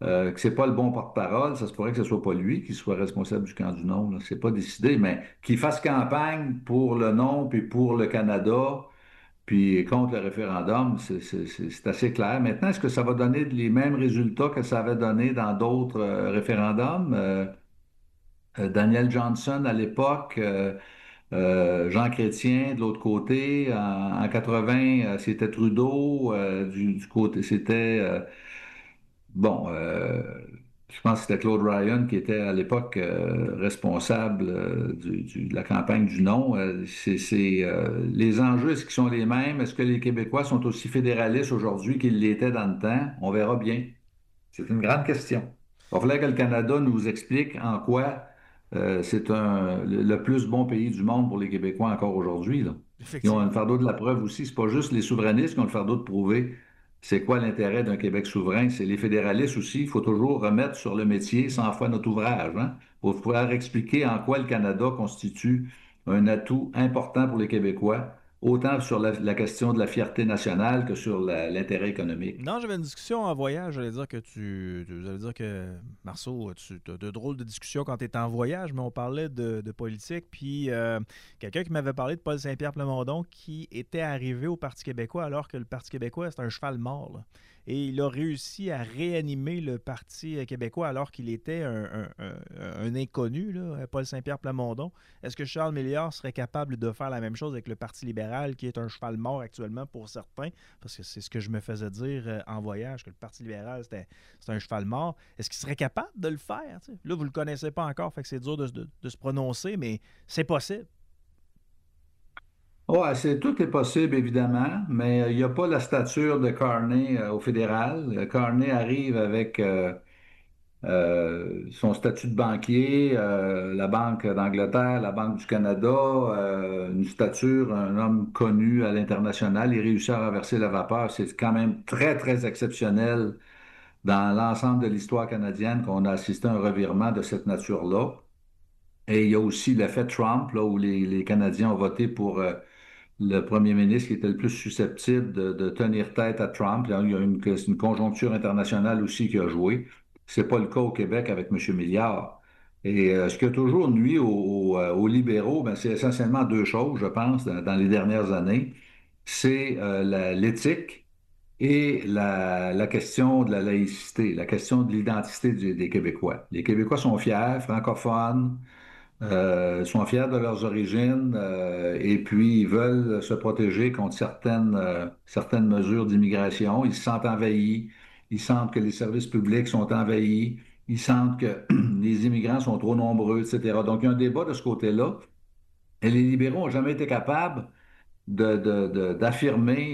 que c'est pas le bon porte-parole, ça se pourrait que ce soit pas lui qui soit responsable du camp du non, là. C'est pas décidé, mais qu'il fasse campagne pour le non, puis pour le Canada, puis contre le référendum, c'est assez clair. Maintenant, est-ce que ça va donner les mêmes résultats que ça avait donné dans d'autres référendums? Daniel Johnson à l'époque, Jean Chrétien de l'autre côté, en 80, c'était Trudeau, du côté, c'était, bon, je pense que c'était Claude Ryan qui était à l'époque responsable de la campagne du non. Les enjeux, est-ce qu'ils sont les mêmes? Est-ce que les Québécois sont aussi fédéralistes aujourd'hui qu'ils l'étaient dans le temps? On verra bien. C'est une grande question. Il va falloir que le Canada nous explique en quoi c'est le plus bon pays du monde pour les Québécois encore aujourd'hui, là. Ils ont un Effectivement. fardeau de la preuve aussi. C'est pas juste les souverainistes qui ont le fardeau de prouver c'est quoi l'intérêt d'un Québec souverain. C'est les fédéralistes aussi. Il faut toujours remettre sur le métier 100 fois notre ouvrage, hein. Pour pouvoir expliquer en quoi le Canada constitue un atout important pour les Québécois, autant sur la question de la fierté nationale que sur l'intérêt économique. Non, j'avais une discussion en voyage. J'allais dire que j'allais dire que, Marceau, tu as de drôles de discussions quand tu es en voyage, mais on parlait de politique. Puis quelqu'un qui m'avait parlé de Paul Saint-Pierre Plamondon qui était arrivé au Parti québécois alors que le Parti québécois, c'est un cheval mort, là. Et il a réussi à réanimer le Parti québécois alors qu'il était un inconnu, là, Paul Saint-Pierre Plamondon. Est-ce que Charles Milliard serait capable de faire la même chose avec le Parti libéral, qui est un cheval mort actuellement pour certains? Parce que c'est ce que je me faisais dire en voyage, que le Parti libéral, c'était un cheval mort. Est-ce qu'il serait capable de le faire? T'sais? Là, vous ne le connaissez pas encore, fait que c'est dur de se prononcer, mais c'est possible. Ouais, tout est possible, évidemment, mais il n'y a pas la stature de Carney au fédéral. Carney arrive avec son statut de banquier, la Banque d'Angleterre, la Banque du Canada, une stature, un homme connu à l'international. Il réussit à renverser la vapeur. C'est quand même très, très exceptionnel dans l'ensemble de l'histoire canadienne qu'on a assisté à un revirement de cette nature-là. Et il y a aussi l'effet Trump, là, où les Canadiens ont voté pour le premier ministre qui était le plus susceptible de tenir tête à Trump. Là, il y a une conjoncture internationale aussi qui a joué. C'est pas le cas au Québec avec M. Milliard. Et ce qui a toujours nuit aux libéraux, ben, c'est essentiellement deux choses, je pense, dans les dernières années. C'est l'éthique et la question de la laïcité, la question de l'identité des Québécois. Les Québécois sont fiers, francophones, sont fiers de leurs origines et puis ils veulent se protéger contre certaines mesures d'immigration. Ils se sentent envahis, ils sentent que les services publics sont envahis, ils sentent que les immigrants sont trop nombreux, etc. Donc il y a un débat de ce côté-là. Et les libéraux n'ont jamais été capables d'affirmer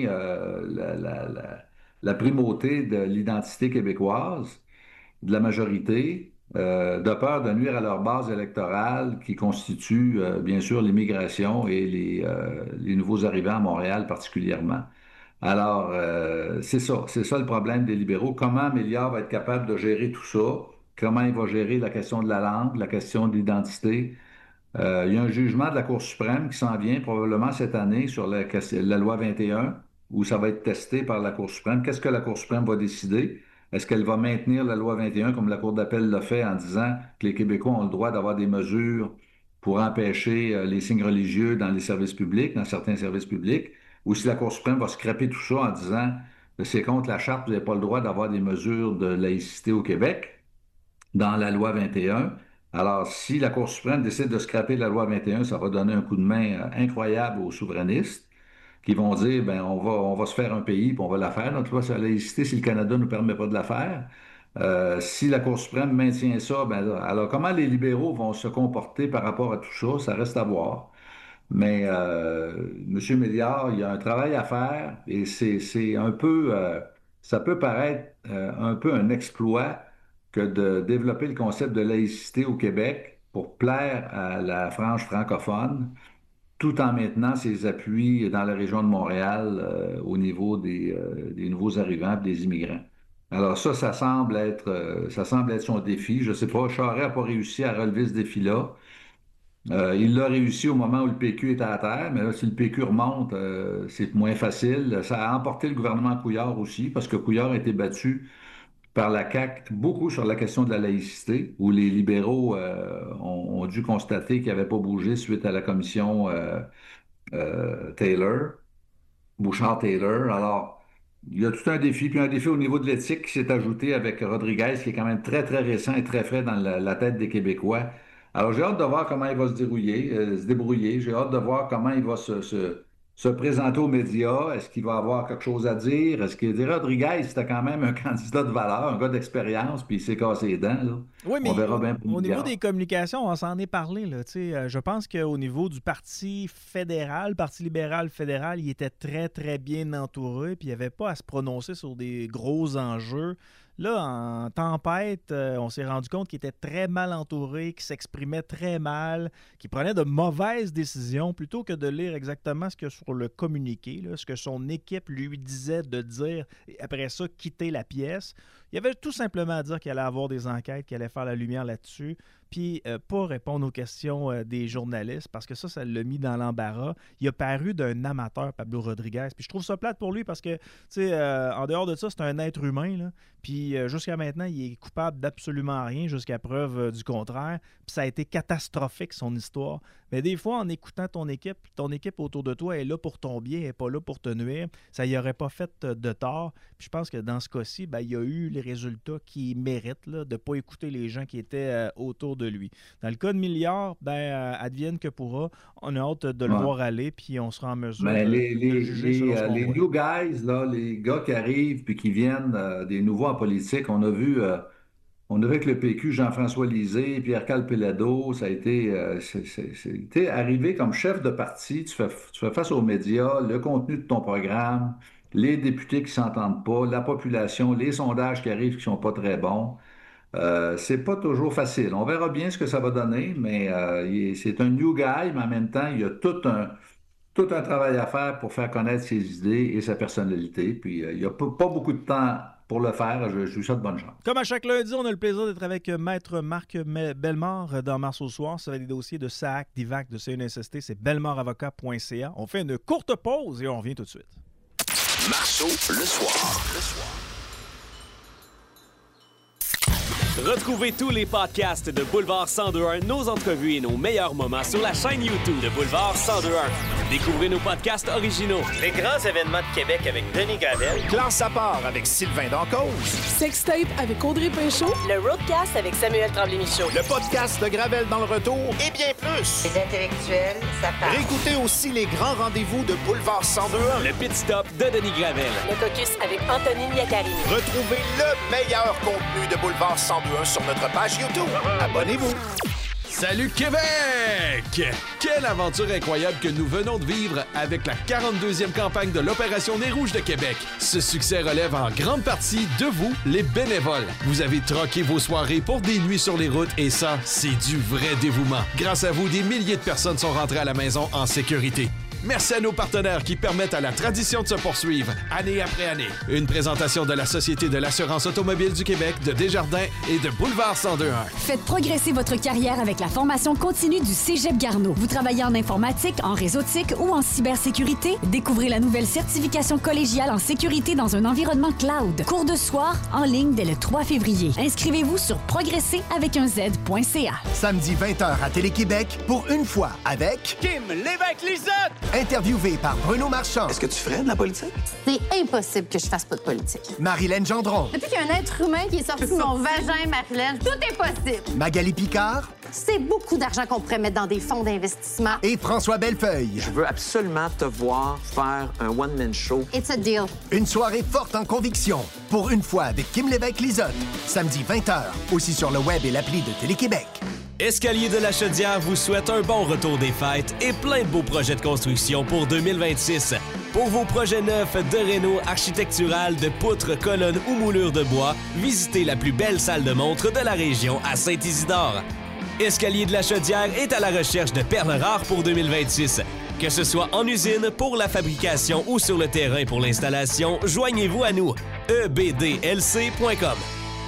la primauté de l'identité québécoise de la majorité, de peur de nuire à leur base électorale qui constitue bien sûr l'immigration et les nouveaux arrivants à Montréal particulièrement. Alors, c'est ça le problème des libéraux. Comment Milliard va être capable de gérer tout ça? Comment il va gérer la question de la langue, la question de l'identité? Il y a un jugement de la Cour suprême qui s'en vient probablement cette année sur la loi 21, où ça va être testé par la Cour suprême. Qu'est-ce que la Cour suprême va décider? Est-ce qu'elle va maintenir la loi 21 comme la Cour d'appel l'a fait en disant que les Québécois ont le droit d'avoir des mesures pour empêcher les signes religieux dans les services publics, dans certains services publics, ou si la Cour suprême va scraper tout ça en disant que c'est contre la charte, vous n'avez pas le droit d'avoir des mesures de laïcité au Québec dans la loi 21. Alors, si la Cour suprême décide de scraper la loi 21, ça va donner un coup de main incroyable aux souverainistes qui vont dire, ben, on va se faire un pays, puis on va la faire, notre loi sur la laïcité, si le Canada ne nous permet pas de la faire. Si la Cour suprême maintient ça, ben, alors comment les libéraux vont se comporter par rapport à tout ça, ça reste à voir. Mais M. Méliard, il y a un travail à faire et c'est un peu, ça peut paraître un peu un exploit que de développer le concept de laïcité au Québec pour plaire à la frange francophone, tout en maintenant ses appuis dans la région de Montréal au niveau des nouveaux arrivants, des immigrants. Alors ça semble être son défi. Je ne sais pas, Charest n'a pas réussi à relever ce défi-là. Il l'a réussi au moment où le PQ était à terre, mais là, si le PQ remonte, c'est moins facile. Ça a emporté le gouvernement Couillard aussi, parce que Couillard a été battu par la CAQ, beaucoup sur la question de la laïcité, où les libéraux ont dû constater qu'ils n'avaient pas bougé suite à la commission Bouchard-Taylor. Alors, il y a tout un défi, puis un défi au niveau de l'éthique qui s'est ajouté avec Rodriguez, qui est quand même très, très récent et très frais dans la tête des Québécois. Alors, j'ai hâte de voir comment il va se débrouiller. J'ai hâte de voir comment il va se présenter aux médias. Est-ce qu'il va avoir quelque chose à dire? Est-ce qu'il dit Rodriguez, c'était quand même un candidat de valeur, un gars d'expérience, puis il s'est cassé les dents, là. Oui, mais on verra bien au niveau des communications, on s'en est parlé. Là, je pense qu'au niveau du Parti fédéral, Parti libéral fédéral, il était très, très bien entouré, puis il n'y avait pas à se prononcer sur des gros enjeux. Là, en tempête, on s'est rendu compte qu'il était très mal entouré, qu'il s'exprimait très mal, qu'il prenait de mauvaises décisions plutôt que de lire exactement ce que sur le communiqué, là, ce que son équipe lui disait de dire et après ça, quitter la pièce. Il y avait tout simplement à dire qu'il allait avoir des enquêtes, qu'il allait faire la lumière là-dessus, puis pas répondre aux questions des journalistes, parce que ça l'a mis dans l'embarras. Il a paru d'un amateur, Pablo Rodriguez, puis je trouve ça plate pour lui, parce que, tu sais, en dehors de ça, c'est un être humain, là, puis jusqu'à maintenant, il est coupable d'absolument rien, jusqu'à preuve du contraire, puis ça a été catastrophique, son histoire. Mais des fois, en écoutant ton équipe autour de toi est là pour ton bien, elle n'est pas là pour te nuire, ça y aurait pas fait de tort. Puis je pense que dans ce cas-ci, il y a eu les résultats qu'il mérite, là, de ne pas écouter les gens qui étaient autour de lui. Dans le cas de Milliard, advienne que pourra. On a hâte de le voir aller, puis on sera en mesure de juger selon ce qu'on les voit. new guys, là, les gars qui arrivent puis qui viennent des nouveaux en politique, on a vu avec le PQ, Jean-François Lisée, Pierre Calpelado, ça a été, c'était arrivé comme chef de parti, tu fais face aux médias, le contenu de ton programme, les députés qui s'entendent pas, la population, les sondages qui arrivent qui sont pas très bons. C'est pas toujours facile. On verra bien ce que ça va donner, mais c'est un new guy, mais en même temps, il y a tout un travail à faire pour faire connaître ses idées et sa personnalité. Puis il n'y a pas beaucoup de temps pour le faire. Je vous souhaite bonne chance. Comme à chaque lundi, on a le plaisir d'être avec Maître Marc Bellemare dans Mars au soir. Ça va être des dossiers de SAC, d'IVAC, de CNSST. C'est bellemaravocat.ca. On fait une courte pause et on revient tout de suite. Marceau le soir. Retrouvez tous les podcasts de Boulevard 1021, nos entrevues et nos meilleurs moments sur la chaîne YouTube de Boulevard 1021. Découvrez nos podcasts originaux. Les grands événements de Québec avec Denis Gravel. Classe à part avec Sylvain Dancause. Sextape avec Audrey Pinchot. Le Roadcast avec Samuel Tremblay-Michaud. Le podcast de Gravel dans le retour et bien plus. Les intellectuels, ça part. Réécoutez aussi les grands rendez-vous de Boulevard 1021. Le Pit Stop de Denis Gravel. Le Caucus avec Anthony Niacarini. Retrouvez le meilleur contenu de Boulevard 1021 sur notre page YouTube. Abonnez-vous. Salut Québec! Quelle aventure incroyable que nous venons de vivre avec la 42e campagne de l'Opération Nez Rouge de Québec. Ce succès relève en grande partie de vous, les bénévoles. Vous avez troqué vos soirées pour des nuits sur les routes et ça, c'est du vrai dévouement. Grâce à vous, des milliers de personnes sont rentrées à la maison en sécurité. Merci à nos partenaires qui permettent à la tradition de se poursuivre, année après année. Une présentation de la Société de l'assurance automobile du Québec, de Desjardins et de Boulevard 1021. Faites progresser votre carrière avec la formation continue du Cégep Garneau. Vous travaillez en informatique, en réseautique ou en cybersécurité? Découvrez la nouvelle certification collégiale en sécurité dans un environnement cloud. Cours de soir en ligne dès le 3 février. Inscrivez-vous sur progresser-avec-un-z.ca. Samedi 20h à Télé-Québec pour Une fois avec Kim Lévesque-Lisotte! Interviewé par Bruno Marchand. Est-ce que tu ferais de la politique? C'est impossible que je fasse pas de politique. Marilyn Gendron. Depuis qu'il y a un être humain qui est sorti de mon vagin, Marilyn, tout est possible. Magali Picard. C'est beaucoup d'argent qu'on pourrait mettre dans des fonds d'investissement. Et François Bellefeuille. Je veux absolument te voir faire un one-man show. It's a deal. Une soirée forte en conviction. Pour Une fois avec Kim Lévesque-Lisotte. Samedi 20h. Aussi sur le web et l'appli de Télé-Québec. Escalier de la Chaudière vous souhaite un bon retour des fêtes et plein de beaux projets de construction pour 2026. Pour vos projets neufs de réno, architectural, de poutres, colonnes ou moulures de bois, visitez la plus belle salle de montre de la région à Saint-Isidore. Escalier de la Chaudière est à la recherche de perles rares pour 2026. Que ce soit en usine, pour la fabrication ou sur le terrain pour l'installation, joignez-vous à nous. ebdlc.com.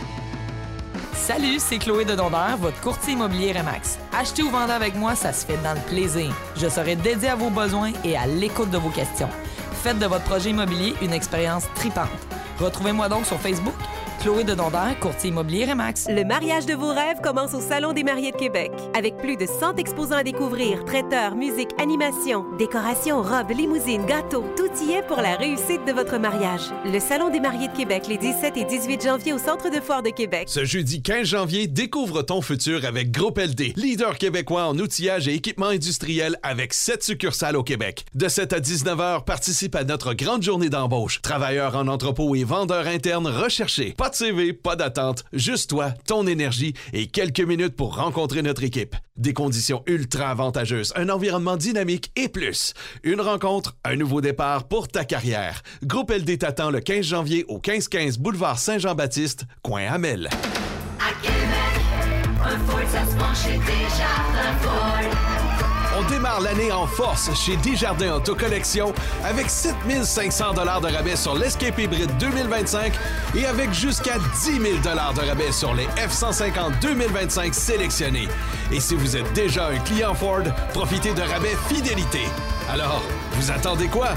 Salut, c'est Chloé de Dondeur, votre courtier immobilier Remax. Acheter ou vendre avec moi, ça se fait dans le plaisir. Je serai dédié à vos besoins et à l'écoute de vos questions. Faites de votre projet immobilier une expérience tripante. Retrouvez-moi donc sur Facebook Chloé de Dondeur, courtier immobilier Remax. Le mariage de vos rêves commence au Salon des mariés de Québec. Avec plus de 100 exposants à découvrir, traiteurs, musique, animation, décoration, robes, limousines, gâteaux, tout y est pour la réussite de votre mariage. Le Salon des mariés de Québec, les 17 et 18 janvier au Centre de foire de Québec. Ce jeudi 15 janvier, découvre ton futur avec Groupe LD, leader québécois en outillage et équipement industriel avec 7 succursales au Québec. De 7 à 19h, participe à notre grande journée d'embauche. Travailleurs en entrepôt et vendeurs internes recherchés. Pas de CV, pas d'attente, juste toi, ton énergie et quelques minutes pour rencontrer notre équipe. Des conditions ultra avantageuses, un environnement dynamique et plus. Une rencontre, un nouveau départ pour ta carrière. Groupe LD t'attend le 15 janvier au 1515 boulevard Saint-Jean-Baptiste, coin Hamel. À Québec, un Ford, ça se prend chez Desjardins Ford. On démarre l'année en force chez Desjardins Auto Collection avec 7 500 $ de rabais sur l'Escape Hybride 2025 et avec jusqu'à 10 000 $ de rabais sur les F-150 2025 sélectionnés. Et si vous êtes déjà un client Ford, profitez de rabais fidélité. Alors, vous attendez quoi?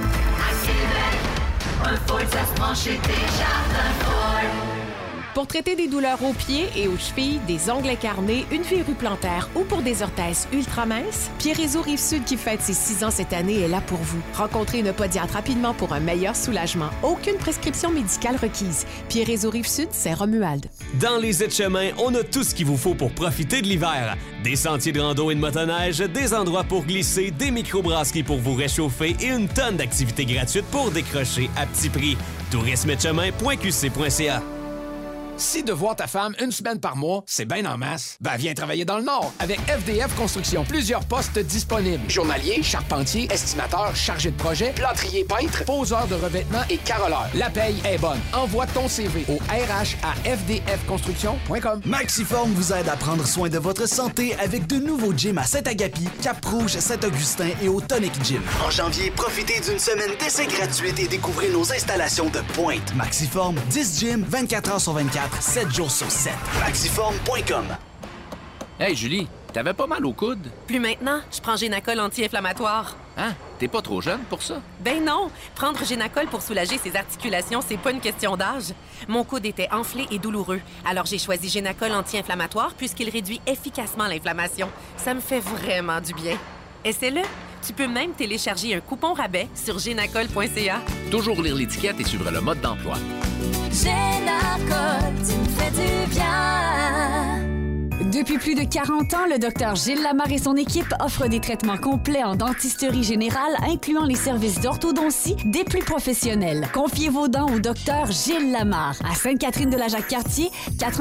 À Québec, un Ford, ça se prend chez Desjardins Ford. Pour traiter des douleurs aux pieds et aux chevilles, des ongles incarnés, une verrue plantaire ou pour des orthèses ultra minces, Pierre-Réseau Rive-Sud qui fête ses 6 ans cette année est là pour vous. Rencontrez une podiatre rapidement pour un meilleur soulagement. Aucune prescription médicale requise. Pierre-Réseau Rive-Sud, c'est Romuald. Dans les aides-chemins, on a tout ce qu'il vous faut pour profiter de l'hiver. Des sentiers de rando et de motoneige, des endroits pour glisser, des microbrasseries pour vous réchauffer et une tonne d'activités gratuites pour décrocher à petit prix. tourismedechemin.qc.ca. Si de voir ta femme une semaine par mois, c'est bien en masse, ben viens travailler dans le Nord avec FDF Construction. Plusieurs postes disponibles. Journalier, charpentier, estimateur, chargé de projet, plâtrier peintre, poseur de revêtements et carreleur. La paye est bonne. Envoie ton CV au RH@fdfconstruction.com. Maxiform vous aide à prendre soin de votre santé avec de nouveaux gyms à Saint-Agapi, Cap-Rouge, Saint-Augustin et au Tonic Gym. En janvier, profitez d'une semaine d'essai gratuite et découvrez nos installations de pointe. Maxiform, 10 gyms, 24 heures sur 24. 7 jours sur 7. Maxiform.com. Hey Julie, t'avais pas mal au coude? Plus maintenant, je prends Génacol anti-inflammatoire. Hein? T'es pas trop jeune pour ça? Ben non! Prendre Génacol pour soulager ses articulations, c'est pas une question d'âge. Mon coude était enflé et douloureux, alors j'ai choisi Génacol anti-inflammatoire puisqu'il réduit efficacement l'inflammation. Ça me fait vraiment du bien. Essaie-le! Tu peux même télécharger un coupon rabais sur génacol.ca. Toujours lire l'étiquette et suivre le mode d'emploi. Génacol, tu me fais du bien. Depuis plus de 40 ans, le Dr Gilles Lamarre et son équipe offrent des traitements complets en dentisterie générale, incluant les services d'orthodontie des plus professionnels. Confiez vos dents au Dr Gilles Lamarre à Sainte-Catherine-de-la-Jacques-Cartier,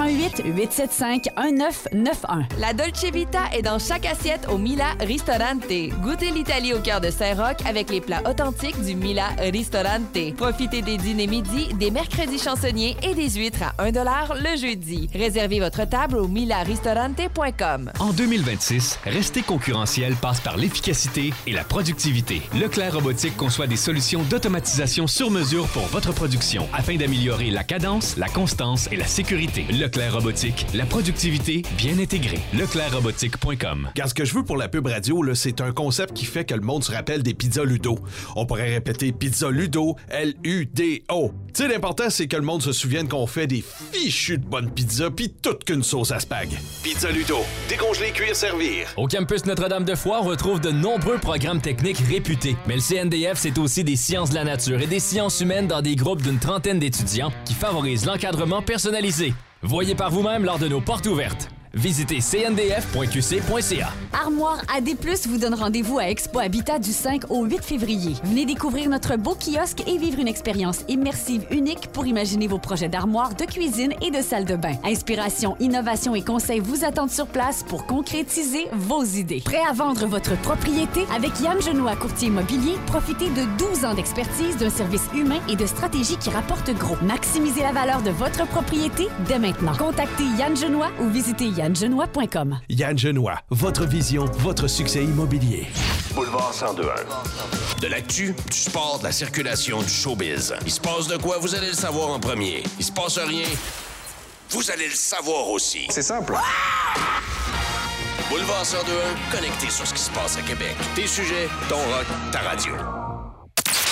418-875-1991. La Dolce Vita est dans chaque assiette au Mila Ristorante. Goûtez l'Italie au cœur de Saint-Roch avec les plats authentiques du Mila Ristorante. Profitez des dîners midi, des mercredis chansonniers et des huîtres à 1 $ le jeudi. Réservez votre table au Mila Ristorante. En 2026, rester concurrentiel passe par l'efficacité et la productivité. Leclerc Robotique conçoit des solutions d'automatisation sur mesure pour votre production afin d'améliorer la cadence, la constance et la sécurité. Leclerc Robotique, la productivité bien intégrée. Leclercrobotique.com. Car ce que je veux pour la pub radio, là, c'est un concept qui fait que le monde se rappelle des pizzas Ludo. On pourrait répéter pizza Ludo, L-U-D-O. Tu sais, l'important, c'est que le monde se souvienne qu'on fait des fichus de bonnes pizzas pis toute qu'une sauce à spag. Pizza Ludo, décongelé, cuire, servir. Au campus Notre-Dame-de-Foix, on retrouve de nombreux programmes techniques réputés. Mais le CNDF, c'est aussi des sciences de la nature et des sciences humaines dans des groupes d'une trentaine d'étudiants qui favorisent l'encadrement personnalisé. Voyez par vous-même lors de nos portes ouvertes. Visitez cndf.qc.ca. Armoire AD+, vous donne rendez-vous à Expo Habitat du 5 au 8 février. Venez découvrir notre beau kiosque et vivre une expérience immersive unique pour imaginer vos projets d'armoire, de cuisine et de salle de bain. Inspiration, innovation et conseils vous attendent sur place pour concrétiser vos idées. Prêt à vendre votre propriété? Avec Yann Genois, courtier immobilier, profitez de 12 ans d'expertise, d'un service humain et de stratégies qui rapportent gros. Maximisez la valeur de votre propriété dès maintenant. Contactez Yann Genois ou visitez YannGenois.com. Yann Genois, votre vision, votre succès immobilier. Boulevard 1021. De l'actu, du sport, de la circulation, du showbiz. Il se passe de quoi, vous allez le savoir en premier. Il se passe rien, vous allez le savoir aussi. C'est simple. Boulevard 1021, connecté sur ce qui se passe à Québec. Tes sujets, ton rock, ta radio.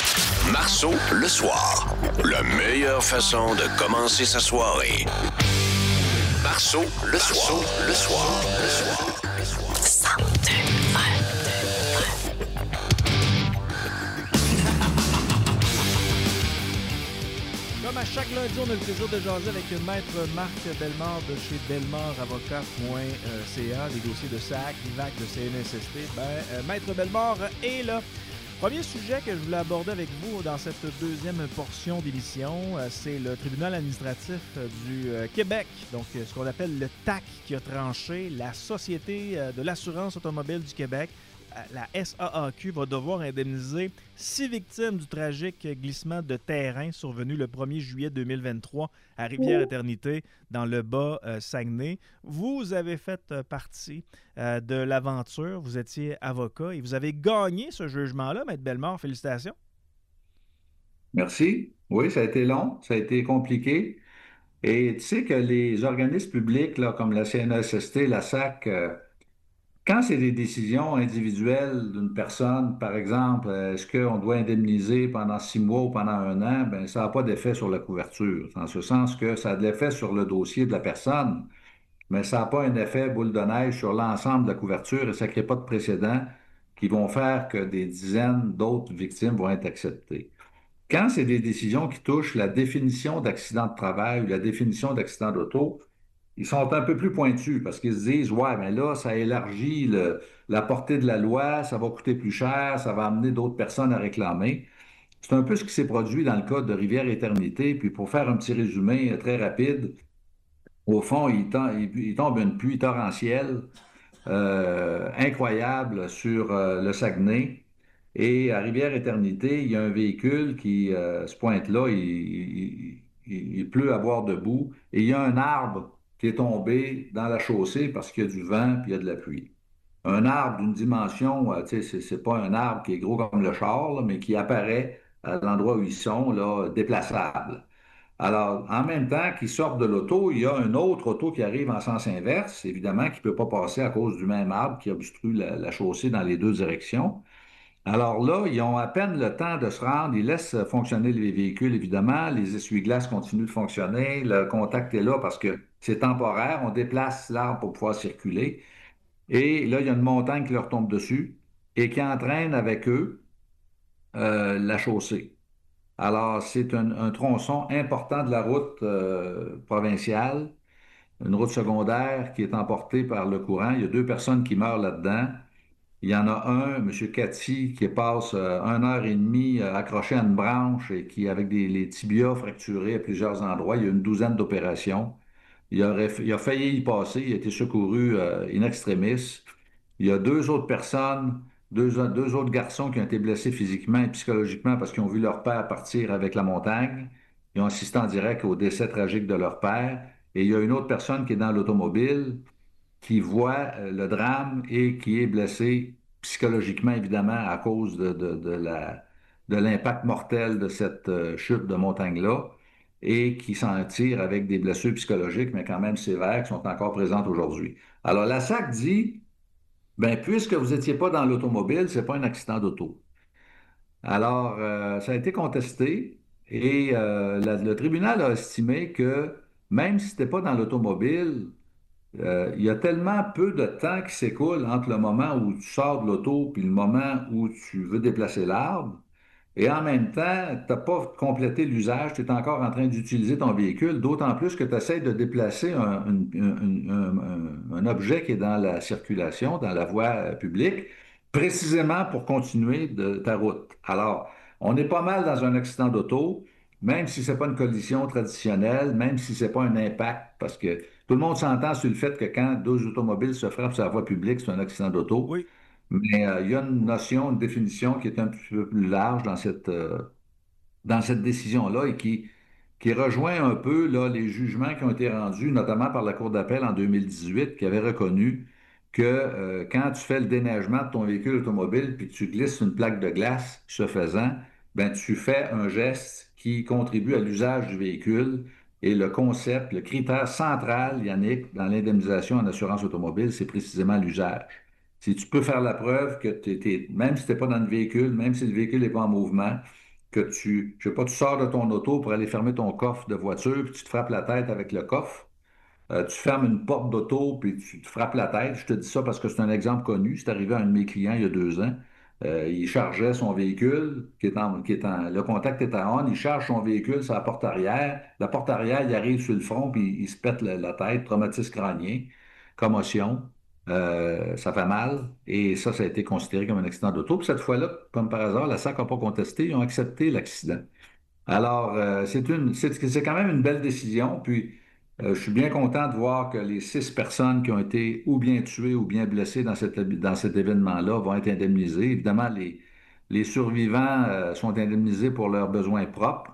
Marceau, le soir. La meilleure façon de commencer sa soirée. Marceau, le soir. Le soir. Le soir. Comme à chaque lundi, on a le plaisir de jaser avec Maître Marc Bellemare de chez bellemaravocat.ca, des dossiers de SAC, IVAC, de CNSST. Maître Bellemare est là. Premier sujet que je voulais aborder avec vous dans cette deuxième portion d'émission, c'est le tribunal administratif du Québec, donc ce qu'on appelle le TAC qui a tranché. La Société de l'assurance automobile du Québec, la SAAQ, va devoir indemniser 6 victimes du tragique glissement de terrain survenu le 1er juillet 2023 à Rivière-Éternité, dans le Bas-Saguenay. Vous avez fait partie de l'aventure, vous étiez avocat et vous avez gagné ce jugement-là, Maître Bellemare. Félicitations. Merci. Oui, ça a été long, ça a été compliqué. Et tu sais que les organismes publics, là, comme la CNSST, la SAC, quand c'est des décisions individuelles d'une personne, par exemple, est-ce qu'on doit indemniser pendant 6 mois ou pendant 1 an, bien, ça n'a pas d'effet sur la couverture, en ce sens que ça a de l'effet sur le dossier de la personne, mais ça n'a pas un effet boule de neige sur l'ensemble de la couverture et ça ne crée pas de précédents qui vont faire que des dizaines d'autres victimes vont être acceptées. Quand c'est des décisions qui touchent la définition d'accident de travail ou la définition d'accident d'auto, ils sont un peu plus pointus parce qu'ils se disent « Ouais, mais là, ça élargit la portée de la loi, ça va coûter plus cher, ça va amener d'autres personnes à réclamer. » C'est un peu ce qui s'est produit dans le cas de Rivière-Éternité. Puis pour faire un petit résumé très rapide, au fond, il tombe une pluie torrentielle incroyable sur le Saguenay. Et à Rivière-Éternité, il y a un véhicule qui se pointe là, il pleut à boire debout, et il y a un arbre qui est tombé dans la chaussée parce qu'il y a du vent puis il y a de la pluie. Un arbre d'une dimension, tu sais, c'est pas un arbre qui est gros comme le char, là, mais qui apparaît à l'endroit où ils sont, là, déplaçable. Alors, en même temps qu'ils sortent de l'auto, il y a un autre auto qui arrive en sens inverse, évidemment, qui ne peut pas passer à cause du même arbre qui obstrue la chaussée dans les deux directions. Alors là, ils ont à peine le temps de se rendre, ils laissent fonctionner les véhicules, évidemment, les essuie-glaces continuent de fonctionner, le contact est là parce que c'est temporaire, on déplace l'arbre pour pouvoir circuler. Et là, il y a une montagne qui leur tombe dessus et qui entraîne avec eux la chaussée. Alors, c'est un tronçon important de la route provinciale, une route secondaire qui est emportée par le courant. Il y a 2 personnes qui meurent là-dedans. Il y en a un, M. Cathy, qui passe 1 heure et demie accroché à une branche et qui, avec les tibias fracturés à plusieurs endroits, il y a une 12aine d'opérations. Il a failli y passer, il a été secouru in extremis. Il y a 2 autres personnes, deux autres garçons qui ont été blessés physiquement et psychologiquement parce qu'ils ont vu leur père partir avec la montagne. Ils ont assisté en direct au décès tragique de leur père. Et il y a une autre personne qui est dans l'automobile, qui voit le drame et qui est blessé psychologiquement, évidemment, à cause de l'impact mortel de cette chute de montagne-là, et qui s'en tire avec des blessures psychologiques, mais quand même sévères, qui sont encore présentes aujourd'hui. Alors, la SAC dit, bien, puisque vous n'étiez pas dans l'automobile, c'est pas un accident d'auto. Alors, ça a été contesté, et le tribunal a estimé que, même si tu n'étais pas dans l'automobile, il y a tellement peu de temps qui s'écoule entre le moment où tu sors de l'auto et le moment où tu veux déplacer l'arbre. Et en même temps, tu n'as pas complété l'usage, tu es encore en train d'utiliser ton véhicule, d'autant plus que tu essaies de déplacer un objet qui est dans la circulation, dans la voie publique, précisément pour continuer ta route. Alors, on est pas mal dans un accident d'auto, même si ce n'est pas une collision traditionnelle, même si ce n'est pas un impact, parce que tout le monde s'entend sur le fait que quand 2 automobiles se frappent sur la voie publique, c'est un accident d'auto. Oui. Mais il y a une notion, une définition qui est un petit peu plus large dans cette décision-là et qui rejoint un peu là, les jugements qui ont été rendus, notamment par la Cour d'appel en 2018, qui avait reconnu que quand tu fais le déneigement de ton véhicule automobile puis que tu glisses une plaque de glace, ce faisant, ben, tu fais un geste qui contribue à l'usage du véhicule. Et le concept, le critère central, Yannick, dans l'indemnisation en assurance automobile, c'est précisément l'usage. Si tu peux faire la preuve que même si tu n'es pas dans le véhicule, même si le véhicule n'est pas en mouvement, je sais pas, tu sors de ton auto pour aller fermer ton coffre de voiture, puis tu te frappes la tête avec le coffre. Tu fermes une porte d'auto, puis tu te frappes la tête. Je te dis ça parce que c'est un exemple connu. C'est arrivé à un de mes clients il y a 2 ans. Il chargeait son véhicule, le contact était on, il charge son véhicule sur la porte arrière. La porte arrière, il arrive sur le front, puis il se pète la tête, traumatisme crânien, commotion. Ça fait mal. Et ça a été considéré comme un accident d'auto. Puis cette fois-là, comme par hasard, la SAC n'a pas contesté, ils ont accepté l'accident. Alors, c'est quand même une belle décision. Puis, je suis bien content de voir que les 6 personnes qui ont été ou bien tuées ou bien blessées dans cet événement-là vont être indemnisées. Évidemment, les survivants sont indemnisés pour leurs besoins propres.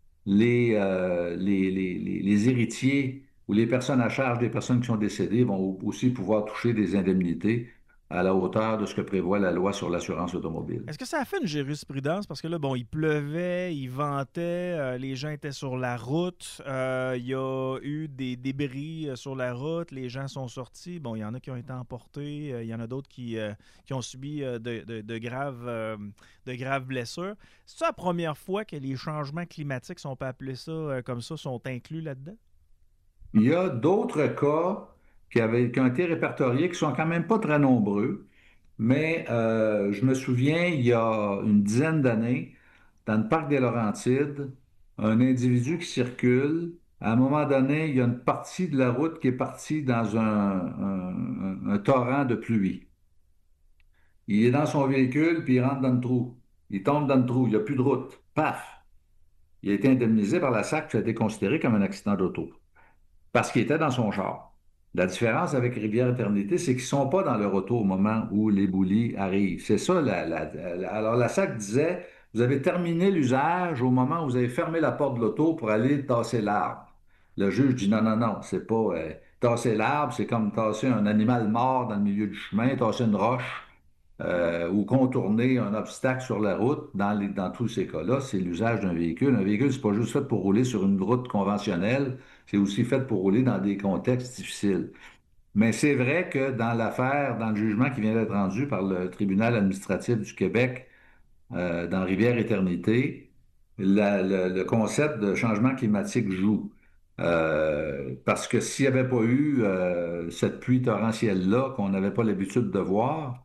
Les héritiers ou les personnes à charge des personnes qui sont décédées vont aussi pouvoir toucher des indemnités à la hauteur de ce que prévoit la loi sur l'assurance automobile. Est-ce que ça a fait une jurisprudence? Parce que là, bon, il pleuvait, il ventait, les gens étaient sur la route, il y a eu des débris sur la route, les gens sont sortis. Bon, il y en a qui ont été emportés, il y en a d'autres qui ont subi de graves blessures. C'est-tu la première fois que les changements climatiques, si on peut appeler ça comme ça, sont inclus là-dedans? Il y a d'autres cas qui ont été répertoriés, qui sont quand même pas très nombreux, mais je me souviens, il y a une dizaine d'années, dans le parc des Laurentides, un individu qui circule, à un moment donné, il y a une partie de la route qui est partie dans un torrent de pluie. Il est dans son véhicule, puis il rentre dans le trou. Il tombe dans le trou, il n'y a plus de route. Paf! Il a été indemnisé par la SAC, ça a été considéré comme un accident d'auto, parce qu'il était dans son char. La différence avec Rivière-Éternité, c'est qu'ils ne sont pas dans leur auto au moment où l'éboulis arrive. C'est ça. Alors, la SAC disait, vous avez terminé l'usage au moment où vous avez fermé la porte de l'auto pour aller tasser l'arbre. Le juge dit, non, non, non, c'est pas... tasser l'arbre, c'est comme tasser un animal mort dans le milieu du chemin, tasser une roche ou contourner un obstacle sur la route. Dans tous ces cas-là, c'est l'usage d'un véhicule. Un véhicule, c'est pas juste fait pour rouler sur une route conventionnelle, c'est aussi fait pour rouler dans des contextes difficiles. Mais c'est vrai que dans l'affaire, dans le jugement qui vient d'être rendu par le tribunal administratif du Québec dans Rivière-Éternité, le concept de changement climatique joue. Parce que s'il n'y avait pas eu cette pluie torrentielle-là qu'on n'avait pas l'habitude de voir,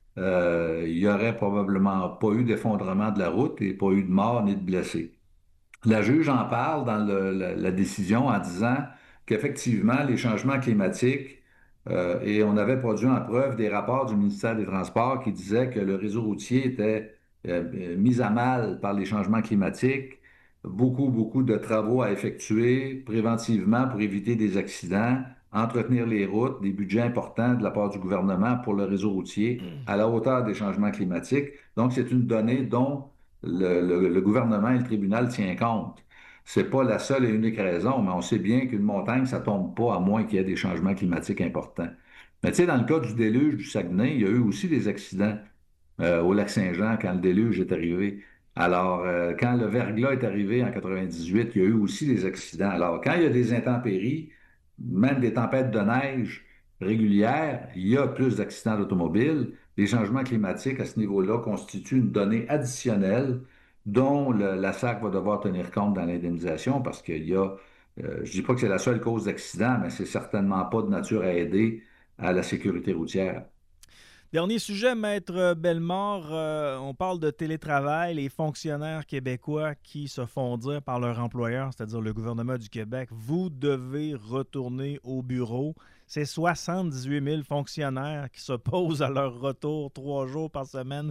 il n'y aurait probablement pas eu d'effondrement de la route et pas eu de mort ni de blessés. La juge en parle dans la décision en disant qu'effectivement, les changements climatiques, et on avait produit en preuve des rapports du ministère des Transports qui disaient que le réseau routier était mis à mal par les changements climatiques, beaucoup de travaux à effectuer préventivement pour éviter des accidents, entretenir les routes, des budgets importants de la part du gouvernement pour le réseau routier à la hauteur des changements climatiques. Donc, c'est une donnée dont le gouvernement et le tribunal tient compte. C'est pas la seule et unique raison, mais on sait bien qu'une montagne, ça tombe pas à moins qu'il y ait des changements climatiques importants. Mais tu sais, dans le cas du déluge du Saguenay, il y a eu aussi des accidents au Lac-Saint-Jean quand le déluge est arrivé. Alors, quand le verglas est arrivé en 98, il y a eu aussi des accidents. Alors, quand il y a des intempéries, même des tempêtes de neige régulières, il y a plus d'accidents d'automobile. Les changements climatiques à ce niveau-là constituent une donnée additionnelle dont la SAC va devoir tenir compte dans l'indemnisation parce qu'il y a, je ne dis pas que c'est la seule cause d'accident, mais c'est certainement pas de nature à aider à la sécurité routière. Dernier sujet, Maître Bellemare, on parle de télétravail, les fonctionnaires québécois qui se font dire par leur employeur, c'est-à-dire le gouvernement du Québec, vous devez retourner au bureau. C'est 78 000 fonctionnaires qui s'opposent à leur retour 3 jours par semaine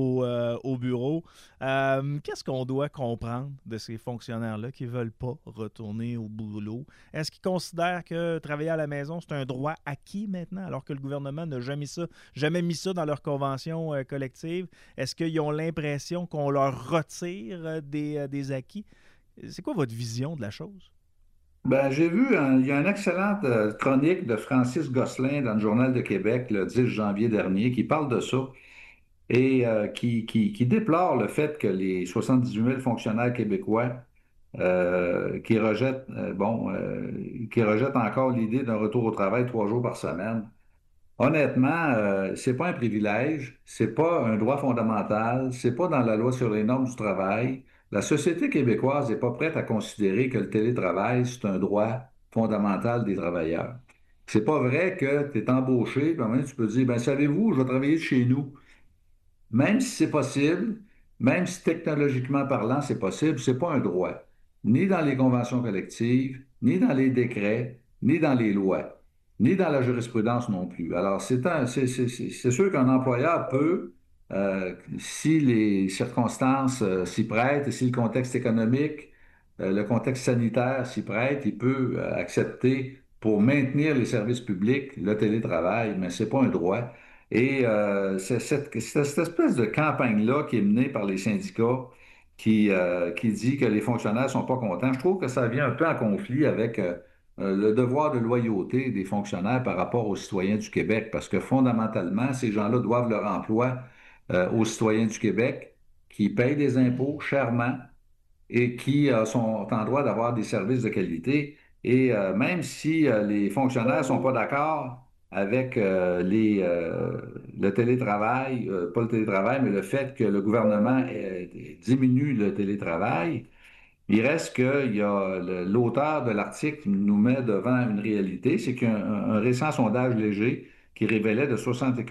au bureau. Qu'est-ce qu'on doit comprendre de ces fonctionnaires-là qui ne veulent pas retourner au boulot? Est-ce qu'ils considèrent que travailler à la maison, c'est un droit acquis maintenant, alors que le gouvernement n'a jamais mis ça dans leur convention collective? Est-ce qu'ils ont l'impression qu'on leur retire des acquis? C'est quoi votre vision de la chose? Ben, j'ai vu, il y a une excellente chronique de Francis Gosselin dans le Journal de Québec le 10 janvier dernier qui parle de ça et qui déplore le fait que les 78 000 fonctionnaires québécois qui rejettent encore l'idée d'un retour au travail 3 jours par semaine. Honnêtement, c'est pas un privilège, c'est pas un droit fondamental, c'est pas dans la loi sur les normes du travail. la société québécoise n'est pas prête à considérer que le télétravail, c'est un droit fondamental des travailleurs. C'est pas vrai que tu es embauché, puis à un moment, tu peux dire, ben savez-vous, je vais travailler de chez nous. Même si c'est possible, même si technologiquement parlant, c'est possible, c'est pas un droit. Ni dans les conventions collectives, ni dans les décrets, ni dans les lois, ni dans la jurisprudence non plus. Alors, c'est sûr qu'un employeur peut, si les circonstances s'y prêtent, et si le contexte économique, le contexte sanitaire s'y prête, il peut accepter pour maintenir les services publics le télétravail, mais c'est pas un droit. Et c'est cette espèce de campagne-là qui est menée par les syndicats qui dit que les fonctionnaires ne sont pas contents. Je trouve que ça vient un peu en conflit avec le devoir de loyauté des fonctionnaires par rapport aux citoyens du Québec, parce que fondamentalement, ces gens-là doivent leur emploi aux citoyens du Québec qui payent des impôts chèrement et qui sont en droit d'avoir des services de qualité. Et même si les fonctionnaires ne sont pas d'accord avec le télétravail, pas le télétravail, mais le fait que le gouvernement diminue le télétravail, il reste qu'il y a l'auteur de l'article qui nous met devant une réalité, c'est qu'il y a un récent sondage léger qui révélait que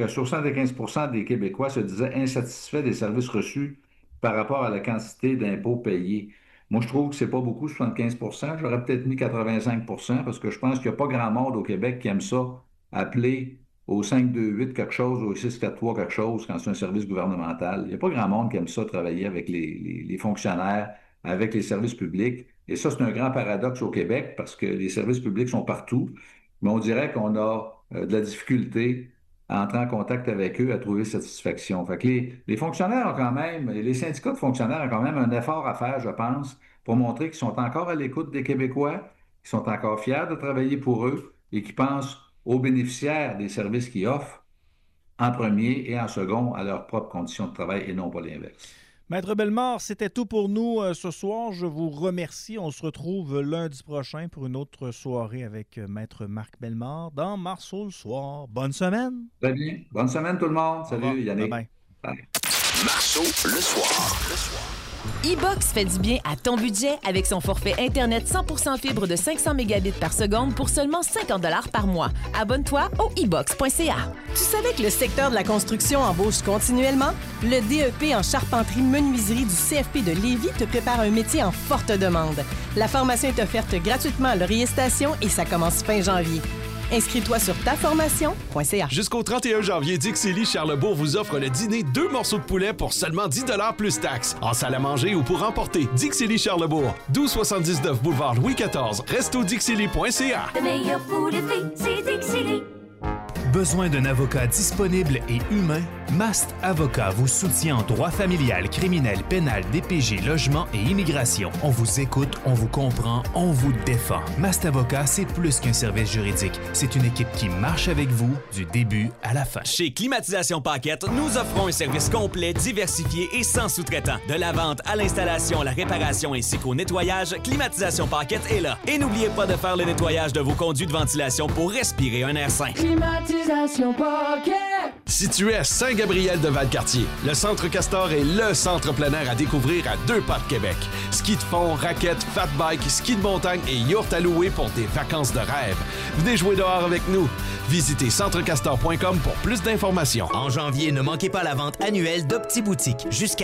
75% des Québécois se disaient insatisfaits des services reçus par rapport à la quantité d'impôts payés. Moi, je trouve que c'est pas beaucoup, 75%. J'aurais peut-être mis 85% parce que je pense qu'il n'y a pas grand monde au Québec qui aime ça, appeler au 528 quelque chose, au 643 quelque chose quand c'est un service gouvernemental. Il n'y a pas grand monde qui aime ça, travailler avec les fonctionnaires, avec les services publics. Et ça, c'est un grand paradoxe au Québec parce que les services publics sont partout, mais on dirait qu'on a de la difficulté à entrer en contact avec eux, à trouver satisfaction. Fait que les fonctionnaires ont quand même, les syndicats de fonctionnaires ont quand même un effort à faire, je pense, pour montrer qu'ils sont encore à l'écoute des Québécois, qu'ils sont encore fiers de travailler pour eux et qu'ils pensent aux bénéficiaires des services qu'ils offrent en premier et en second à leurs propres conditions de travail et non pas l'inverse. Maître Bellemare, c'était tout pour nous ce soir. Je vous remercie. On se retrouve lundi prochain pour une autre soirée avec Maître Marc Bellemare dans Marceau le soir. Bonne semaine. Très bien. Bonne semaine tout le monde. Salut Yannick. Bye. Marceau le soir. E-Box fait du bien à ton budget avec son forfait Internet 100% fibre de 500 mégabits par seconde pour seulement 50 $ par mois. Abonne-toi au e-box.ca. Tu savais que le secteur de la construction embauche continuellement? Le DEP en charpenterie-menuiserie du CFP de Lévis te prépare un métier en forte demande. La formation est offerte gratuitement à Laurier Station et ça commence fin janvier. Inscris-toi sur taformation.ca. Jusqu'au 31 janvier, Dixili Charlebourg vous offre le dîner 2 morceaux de poulet pour seulement 10 $ plus taxes. En salle à manger ou pour emporter. Dixili Charlebourg, 1279 boulevard Louis XIV, restodixili.ca. Le meilleur pour les filles, c'est Dixili. Besoin d'un avocat disponible et humain? Mast Avocat vous soutient en droit familial, criminel, pénal, DPG, logement et immigration. On vous écoute, on vous comprend, on vous défend. Mast Avocat, c'est plus qu'un service juridique. C'est une équipe qui marche avec vous du début à la fin. Chez Climatisation Paquette, nous offrons un service complet, diversifié et sans sous-traitant. De la vente à l'installation, la réparation ainsi qu'au nettoyage, Climatisation Paquette est là. Et n'oubliez pas de faire le nettoyage de vos conduits de ventilation pour respirer un air sain. Climatisation Paquette. Situé à Saint-Gabriel de Valcartier, le Centre Castor est le centre plein air à découvrir à 2 pas de Québec. Ski de fond, raquettes, fat bike, ski de montagne et yacht à louer pour des vacances de rêve. Venez jouer dehors avec nous. Visitez centrecastor.com pour plus d'informations. En janvier, ne manquez pas la vente annuelle d'OptiBoutique. Jusqu'à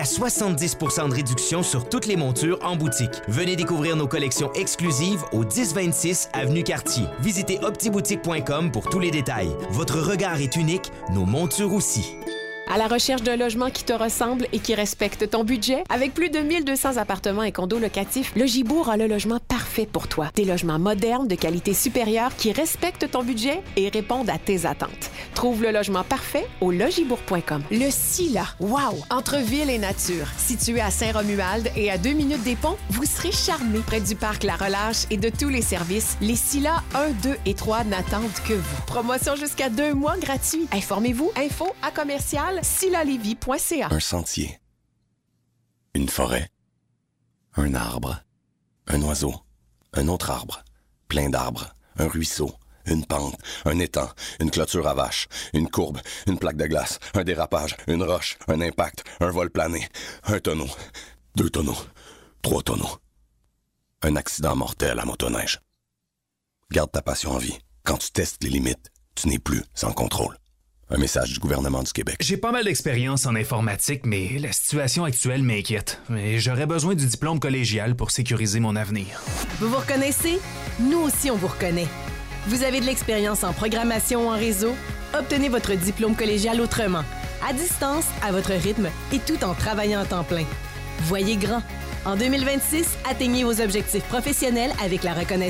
70% de réduction sur toutes les montures en boutique. Venez découvrir nos collections exclusives au 1026 Avenue Cartier. Visitez optiboutique.com pour tous les détails. Votre regard est unique, nos montures aussi. À la recherche d'un logement qui te ressemble et qui respecte ton budget? Avec plus de 1200 appartements et condos locatifs, Logibourg a le logement parfait pour toi. Des logements modernes, de qualité supérieure, qui respectent ton budget et répondent à tes attentes. Trouve le logement parfait au logibourg.com. Le Scylla, wow! Entre ville et nature. Situé à Saint-Romuald et à 2 minutes des ponts, vous serez charmés. Près du parc La Relâche et de tous les services, les Scylla 1, 2 et 3 n'attendent que vous. Promotion jusqu'à 2 mois gratuits. Informez-vous, info@commercial-scylla-lévis.ca. Un sentier, une forêt, un arbre, un oiseau, un autre arbre, plein d'arbres, un ruisseau, une pente, un étang, une clôture à vaches, une courbe, une plaque de glace, un dérapage, une roche, un impact, un vol plané, un tonneau, 2 tonneaux, 3 tonneaux. Un accident mortel à motoneige. Garde ta passion en vie. Quand tu testes les limites, tu n'es plus sans contrôle. Un message du gouvernement du Québec. J'ai pas mal d'expérience en informatique, mais la situation actuelle m'inquiète. Et j'aurais besoin du diplôme collégial pour sécuriser mon avenir. Vous vous reconnaissez? Nous aussi, on vous reconnaît. Vous avez de l'expérience en programmation ou en réseau? Obtenez votre diplôme collégial autrement, à distance, à votre rythme et tout en travaillant à temps plein. Voyez grand. En 2026, atteignez vos objectifs professionnels avec la reconnaissance